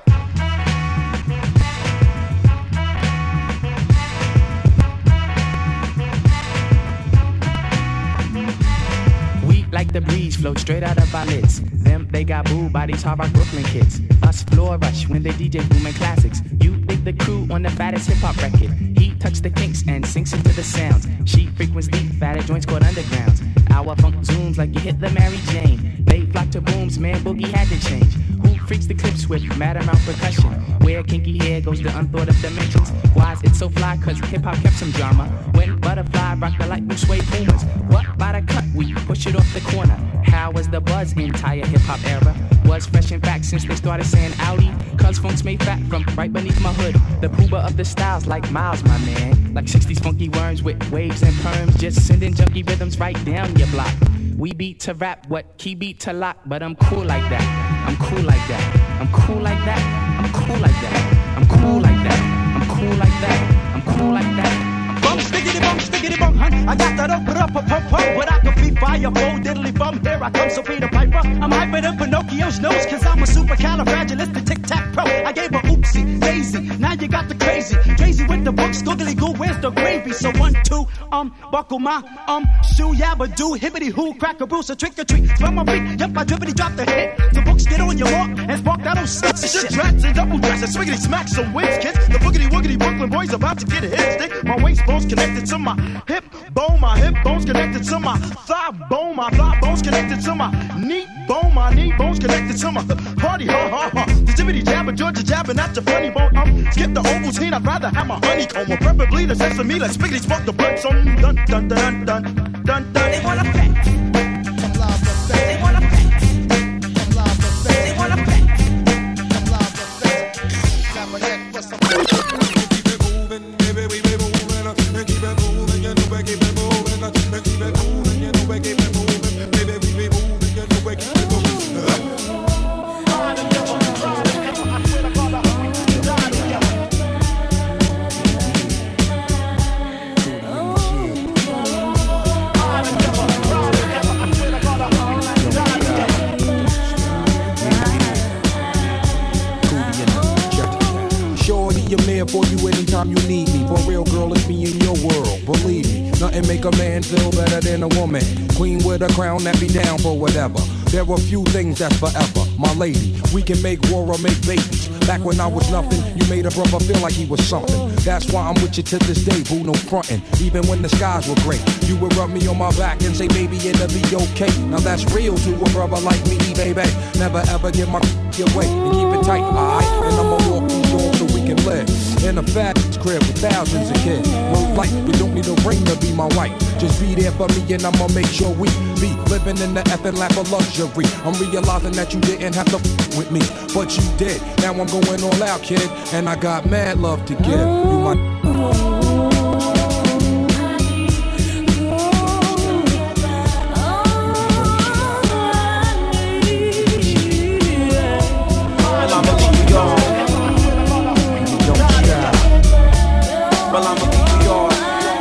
Like the breeze float straight out of our lids. Them, they got booed by these hard rock Brooklyn kids. Us floor rush when they D J booming classics. You dig the crew on the fattest hip hop record. He tucks the kinks and sinks into the sounds. She frequents deep, fatter joints called undergrounds. Our funk zooms like you hit the Mary Jane. They flock to booms, man, Boogie had to change. Who freaks the clips with mad amount percussion? Where kinky hair goes to unthought of dimensions. Why is it so fly? Cause hip hop kept some drama. When Butterfly rock the light blue suede pumas. What by the cut? We push it off the corner. How was the buzz entire hip hop era? Was fresh in fact since they started saying Audi. Cause funk's made fat from right beneath my hood. The pooba of the styles like Miles, my man. Like sixties funky worms with waves and perms. Just sending junky rhythms right down your block. We beat to rap, what key beat to lock. But I'm cool like that. I'm cool like that. I'm cool like that. I'm cool like that. I'm cool like that. I'm cool like that. I'm cool like that. Bum, stickity bum, stickity bum, hun. I got that up, but up, up, up, up. But I can be fire, full diddly bum. Here I come, so Peter Piper. I'm hyper than Pinocchio's nose, cause I'm a supercalifragilistic tic-tac-pro. I gave her oopsie, daisy. Now you got the crazy. Crazy with the books, googly goo, where's the gravy? So one, two, um, buckle my, um, shoe, yabba do, hibbity hoo, crack a bruise, a trick or treat. From my feet, yep, I drippity drop the hit. The books get on your walk and spark that old stuff. Shit, tracks and double dress, and swiggity smack some wins, kids. The boogity woogity Brooklyn boys about to get a hit stick. My waist bones connected to my hip bone, my hip bones connected to my thigh bone, my thigh bones connected to my knee bone, my knee bones connected to my party, ha ha ha. The jibbity jabber, Georgia jabbing at your funny bone. Um, skip the Ovaltine, I'd rather have my honeycomb, or preferably the sesame. Let's spiggity spark the blood, so dun dun dun dun dun dun. They wanna pack. They wanna pack. They wanna pack. there for you anytime you need me. For real, girl, it's me in your world. Believe me, nothing make a man feel better than a woman. Queen with a crown that be down for whatever. There are few things that's forever, my lady. We can make war or make babies. Back when I was nothing, you made a brother feel like he was something. That's why I'm with you to this day, boo, no frontin'. Even when the skies were gray, you would rub me on my back and say, baby, it'll be okay. Now that's real to a brother like me, baby. Never ever give my away and keep it tight, alright? And I'ma walk these doors so we can live in a fat crib with thousands of kids. Road life, you don't need a ring to be my wife. Just be there for me and I'ma make sure we be living in the effing lap of luxury. I'm realizing that you didn't have to f- with me, but you did. Now I'm going all out, kid, and I got mad love to give. You my Well, I'm a New York.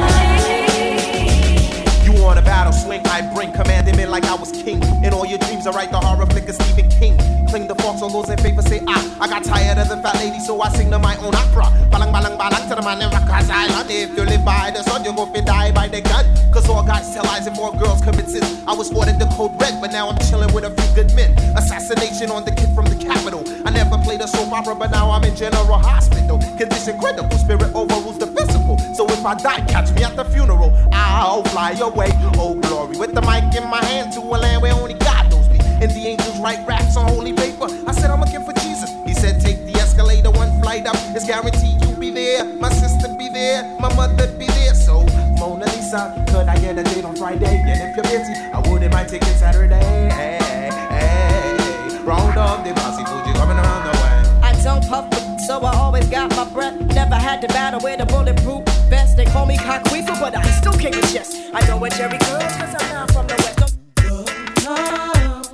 You on a battle swing, I bring commanding men like I was king. In all your dreams, I write the horror flick of Stephen King. Cling the forks on those in favor, say ah. I got tired of the fat lady, so I sing to my own opera. Balang balang balang to the man in Rikers Island. If you live by the sun, you go fi die by the gun. Cause all guys tell lies and more girls commit sins. I was ordered the code red, but now I'm chilling with a few good men. Assassination on the kid from the capital. I never played a soap opera, but now I'm in general hospital. Condition critical, spirit overrules the physical. So if I die, catch me at the funeral. I'll fly away, oh glory. With the mic in my hand to a land where only God knows me. And the angels write raps on holy paper. I said I'm looking for Jesus. He said take the escalator one flight up. It's guaranteed you'll be there. My sister be there, my mother be there. So Mona Lisa, could I get a date on Friday? And if you're busy, I wouldn't mind taking Saturday. Hey, hey, round up the bossy Fuji coming around the way. I don't puff, so I always got my breath. Never had to battle with a bulletproof vest. They call me Cockweaver, but I still kick a chest. I know what Jerry girls, cause I'm not from the West. No.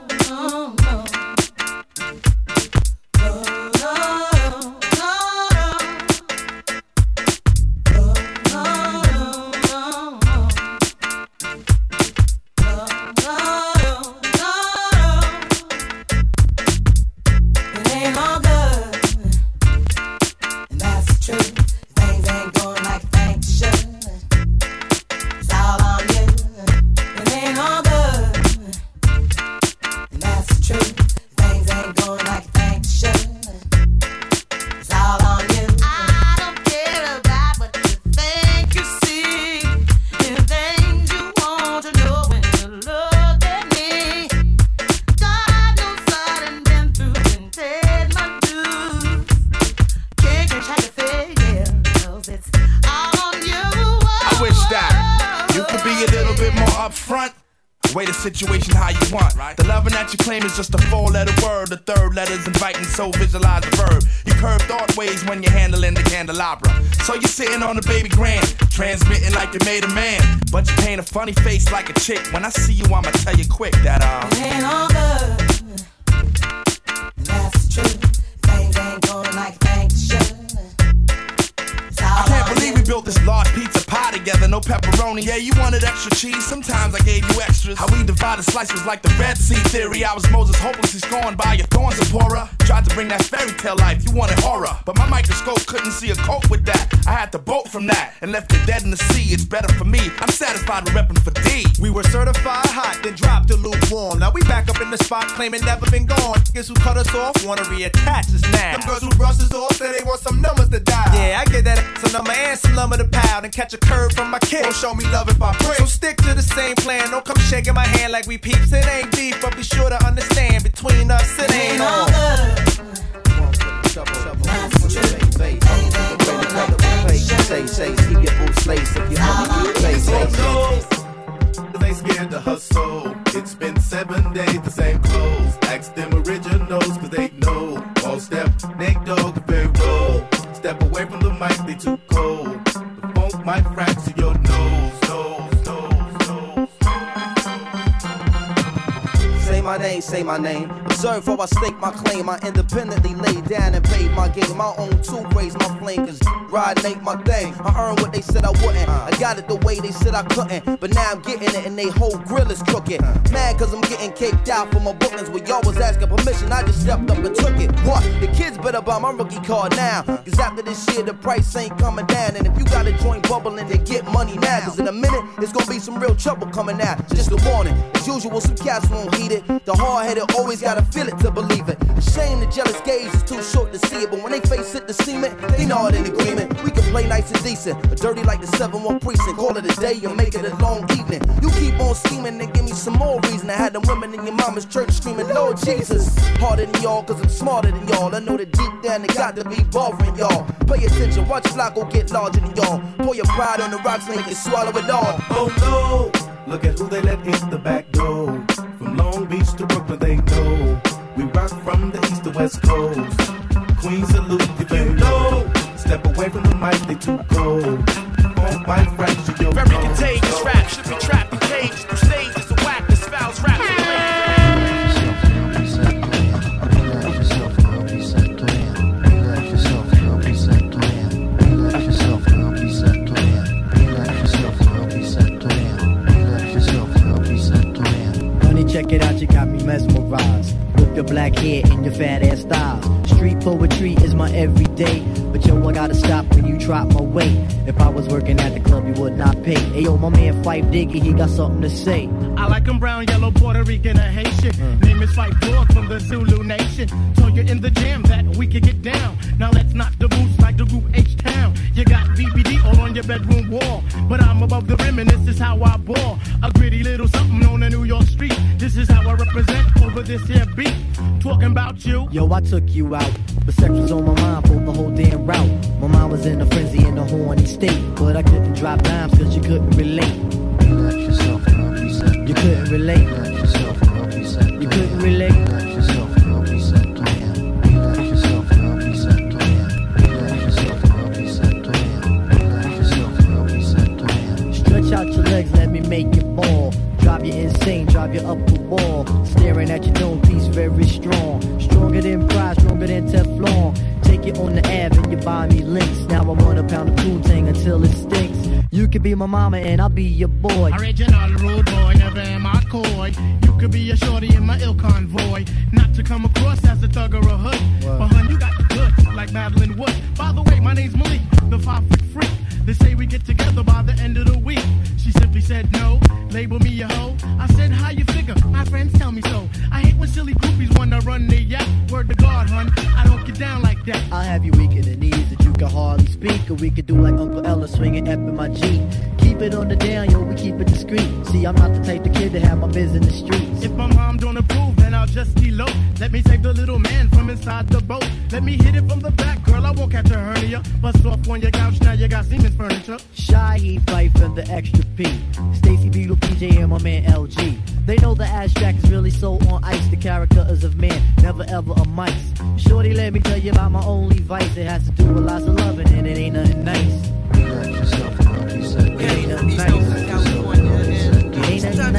Situation how you want, right? The loving that you claim is just a four-letter word. The third letter's inviting, so visualize the verb. You curve thought ways when you're handling the candelabra. So you're sitting on the baby grand, transmitting like you made a man, but you paint a funny face like a chick. When I see you, I'ma tell you quick that uh it ain't all good. That's true. Things ain't going like things should. I can't believe we built this large pizza pie together, no pepperoni. Yeah, you wanted extra cheese, sometimes I gave you extras. How we divided slices like the Red Sea theory. I was Moses, hopelessly scorned by your thorns, Zipporah. Tried to bring that fairy tale life, you wanted horror, but my microscope couldn't see a cope with that. I had to bolt from that and left it dead in the sea. It's better for me, I'm satisfied with repping for D. We were certified hot, then dropped to lukewarm. Now we back up in the spot, claiming never been gone. Niggas who cut us off wanna reattach us now. Them girls who brush us off say they want some numbers to dial. Yeah, I get that some number and some lumber to pound and catch a curve from my kid. Don't show me love if I pray. So stick to the same plan. Don't come shaking my hand like we peeps. It ain't beef, but be sure to understand between us it ain't all. They scared to hustle. It's been seven days, the same clothes. Ask them originals, cause they know. All step, Nate Dogg, very roll. Step away from the mic, they too cold. The funk might fracture your nose, nose, nose, nose. Same my name, say my name. Observe how I stake my claim. I independently laid down and paid my game. My own two raised my flame, cause ride ain't my thing. I earned what they said I wouldn't. I got it the way they said I couldn't. But now I'm getting it and they whole grill is crooked. Mad cause I'm getting caked out for my bookings. When y'all was asking permission, I just stepped up and took it. What? The kids better buy my rookie card now. Cause after this year, the price ain't coming down. And if you got a joint bubbling, then get money now. Cause in a minute, it's gonna be some real trouble coming out. Just a warning. As usual, some cats won't heed it. The hard-headed always gotta feel it to believe it. A shame the jealous gaze is too short to see it. But when they face it to cement, they know it in agreement. We can play nice and decent, but dirty like the seven one precinct. Call it a day and make it a long evening. You keep on scheming and give me some more reason. I had them women in your mama's church screaming, Lord Jesus. Harder than y'all, cause I'm smarter than y'all. I know that deep down they got to be bothering y'all. Pay attention, watch Flacco get larger than y'all. Pour your pride on the rocks, make it swallow it all. Oh no, look at who they let in the back door. From Long Beach to Brooklyn, they know. We rock from the east to west coast. Queens salute you, baby. No, step away from the mic, they too cold. On my fracture your very contagious rap should be trapped in cages. Through stages of whackness, fouls rap. Check it out, you got me mesmerized. With the black hair and your fat ass styles. Street poetry is my everyday. But yo, I gotta stop when you drop my weight. If I was working at the club, you would not pay. Hey yo, my man Fife Diggy, he got something to say. I like him brown, yellow, Puerto Rican, or Haitian. Mm. Name is Fife Dog from the Zulu Nation. Told you in the jam that we could get down. Now let's knock the boots like the group H-Town. You got B B D all on your bedroom wall. But I'm above the rim and this is how I ball. A gritty little something on the New York street. This is how I represent over this here beat. Talking about you. Yo, I took you out. But sex was on my mind for the whole damn route. My mind was in a frenzy in a horny state. But I couldn't drop dimes cause you couldn't relate. Relax yourself, girl, reset. You couldn't relate. Relax yourself, girl, reset. You couldn't relate. Relax yourself, girl, reset. Relax yourself, girl, reset. Relax yourself, girl, reset. Relax yourself, girl, reset. Stretch out your legs, let me make it ball. Drive you insane, drive you up the wall. Staring at your dome piece, very strong. Stronger than pride, stronger than Teflon. Take it on the Ave and you buy me links. Now I want a pound of Poontang until it stinks. You could be my mama and I'll be your boy. Original rude boy, never am I coy. You could be a shorty in my ill convoy. Not to come across as a thug or a hood. Wow. But hun, you got the goods like Madeline Wood. By the way, my name's Malik, the five foot freak. They say we get together by the end of the week. She simply said no, label me a hoe. I said, how you figure? My friends tell me so. I hate when silly groupies wanna run their yap. Word to God, hun, I don't get down like that. I'll have you weak in the knees that you can hardly speak. Or we could do like Uncle Ella swinging up in my Jeep. Keep it on the down, yo, we keep it discreet. See, I'm not the type of kid to have my biz in the streets. If my mom don't approve, then I'll just elope. Let me save the little man from inside the boat. Let me hit it from the back, girl, I won't catch a hernia. Bust off on your couch, now you got Siemens furniture. Shy, he Fife and the extra P. Stacy Beetle, P J, and my man L G. They know the abstract is really so on ice. The character is of man, never ever a mice. Shorty, let me tell you about my only vice. It has to do with lots of loving and it ain't nothing nice. Relax yourself, girl, reset. It ain't nothing nice. It ain't nothing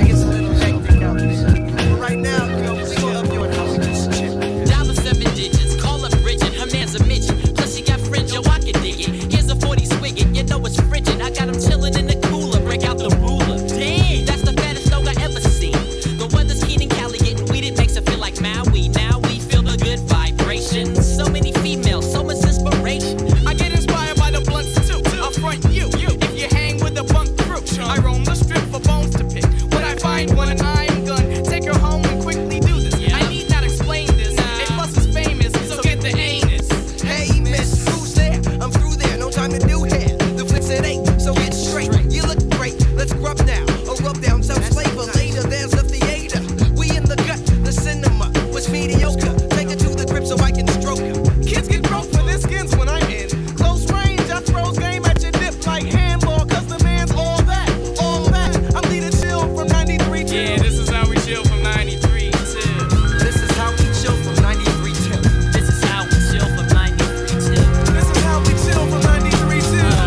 nice. Right now, yo, we gon' up your house. Dollar seven digits, call up Bridget, her man's a midget. Plus she got fringe, yo, I can dig it. Here's a forty swigget, you know it's frigid. I got him chillin' in the cooler, break out the ruler. Damn, that's the fattest dog I ever seen. The weather's keen and Cali getting weeded, makes it feel like Maui. Now we feel the good vibrations. So many females, so much inspiration. I get inspired by the blunts too. I'll front you, you. If you hang with the bunk crew, I roam the strip for bones to pick. When I find one and I'm gun, take her home and quickly do this. Yeah. I need not explain this. Nah. A plus is famous, so get the anus. Hey miss, who's there? I'm through there, no time to do hair. The flicks it ain't, so get straight. You look great, let's grub now. Or rub down some flavor later. There's the theater. We in the gut, the cinema was mediocre. Take her to the crib so I can stroke her. Kids get broke for their skins when I'm in close range. I throws game at your dip like handball, cause the man's all that, all that. I'm leading chill from ninety-three till. Yeah, this is how we chill from ninety-three till. This is how we chill from ninety-three till. This is how we chill from ninety-three till. This is how we chill from ninety-three till.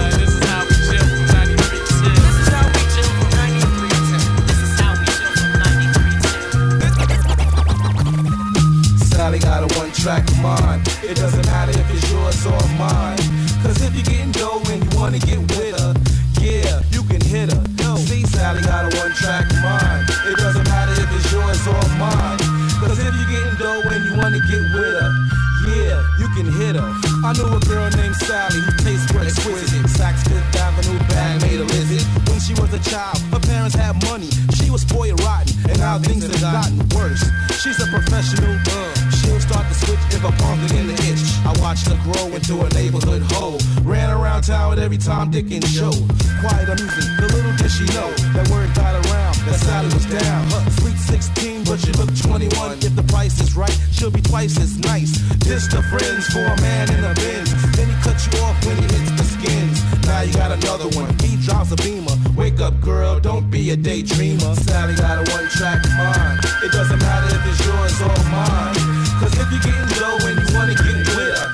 wanna get with her, yeah, you can hit her. Yo, see, Sally got a one-track mind. It doesn't matter if it's yours or mine. Cause if you're getting dough and you wanna get with her, yeah, you can hit her. I knew a girl named Sally who tastes well exquisite. Saks Fifth Avenue bag made a visit. When she was a child, her parents had money. She was spoiled rotten, and now things have gotten worse. She's a professional, uh, she'll start to switch if a punk in the itch. I watched her grow into a neighborhood hoe. Ran around town with every Tom, Dick, and Joe. Quiet amusing, the little did she know that word got around, that Sally was down. Huh, sweet sixteen, but she looked twenty-one. If the price is right, she'll be twice as nice. Just the friends for a man in a Benz. Then he cuts you off when he hits the skins. Now you got another one. He drops a beamer. Wake up, girl, don't be a daydreamer. Sally got a one-track mind. It doesn't matter if it's yours or mine. Cause if you're getting low and you wanna get with her,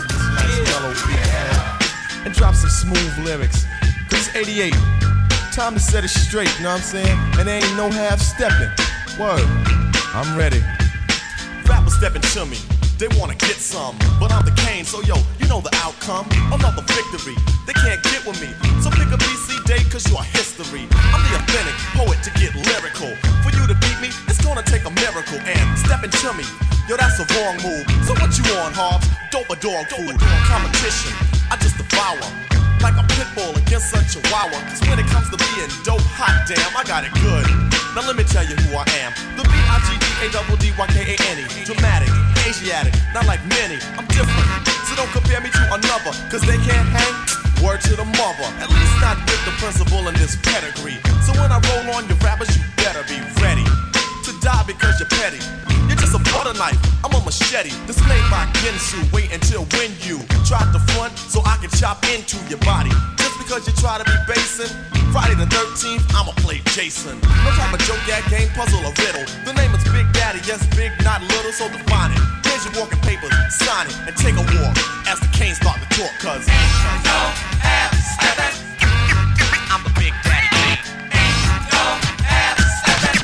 yeah. And drop some smooth lyrics. Cause it's eighty-eight. Time to set it straight, you know what I'm saying? And there ain't no half stepping. Word. I'm ready. Rappers stepping to me. They wanna get some, but I'm the Kane, so yo, you know the outcome. Another victory, they can't get with me. So pick a B C day, cause you are history. I'm the authentic poet to get lyrical. For you to beat me, it's gonna take a miracle. And stepping to me, yo, that's a wrong move. So what you on, Hobbs? Dope or dog food? Competition, I just devour. Like a pit bull against a chihuahua. Cause when it comes to being dope, hot damn, I got it good. Now let me tell you who I am. The B I G D A D D Y K A N E. Dramatic, Asiatic, not like many. I'm different, so don't compare me to another. Cause they can't hang, word to the mother. At least not with the principal in this pedigree. So when I roll on your rappers, you better be ready to die because you're petty. You're just a butter knife, I'm a machete. This made by Ginsu, wait until when you try to front so I can chop into your body. Just because you try to be basing, Friday the thirteenth, I'ma play Jason. No type of joke, that game, puzzle, or riddle. The name is Big Daddy, yes, big, not little, so define it. Here's your walking papers, sign it, and take a walk as the Canes start to talk, cause ain't no half stepping. I'm the Big Daddy King. Ain't no half stepping.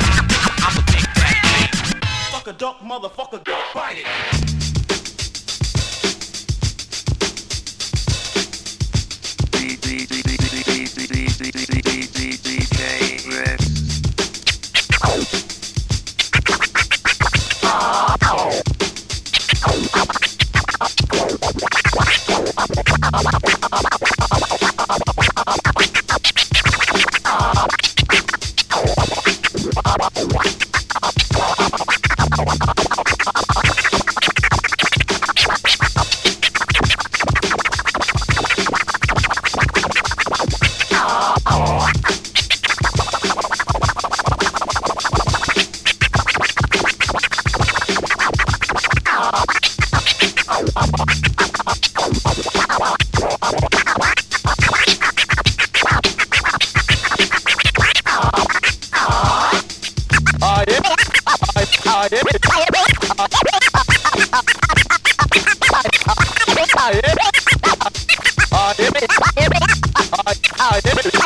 I'm the Big Daddy King. Fuck a duck, motherfucker, bite it. Oh,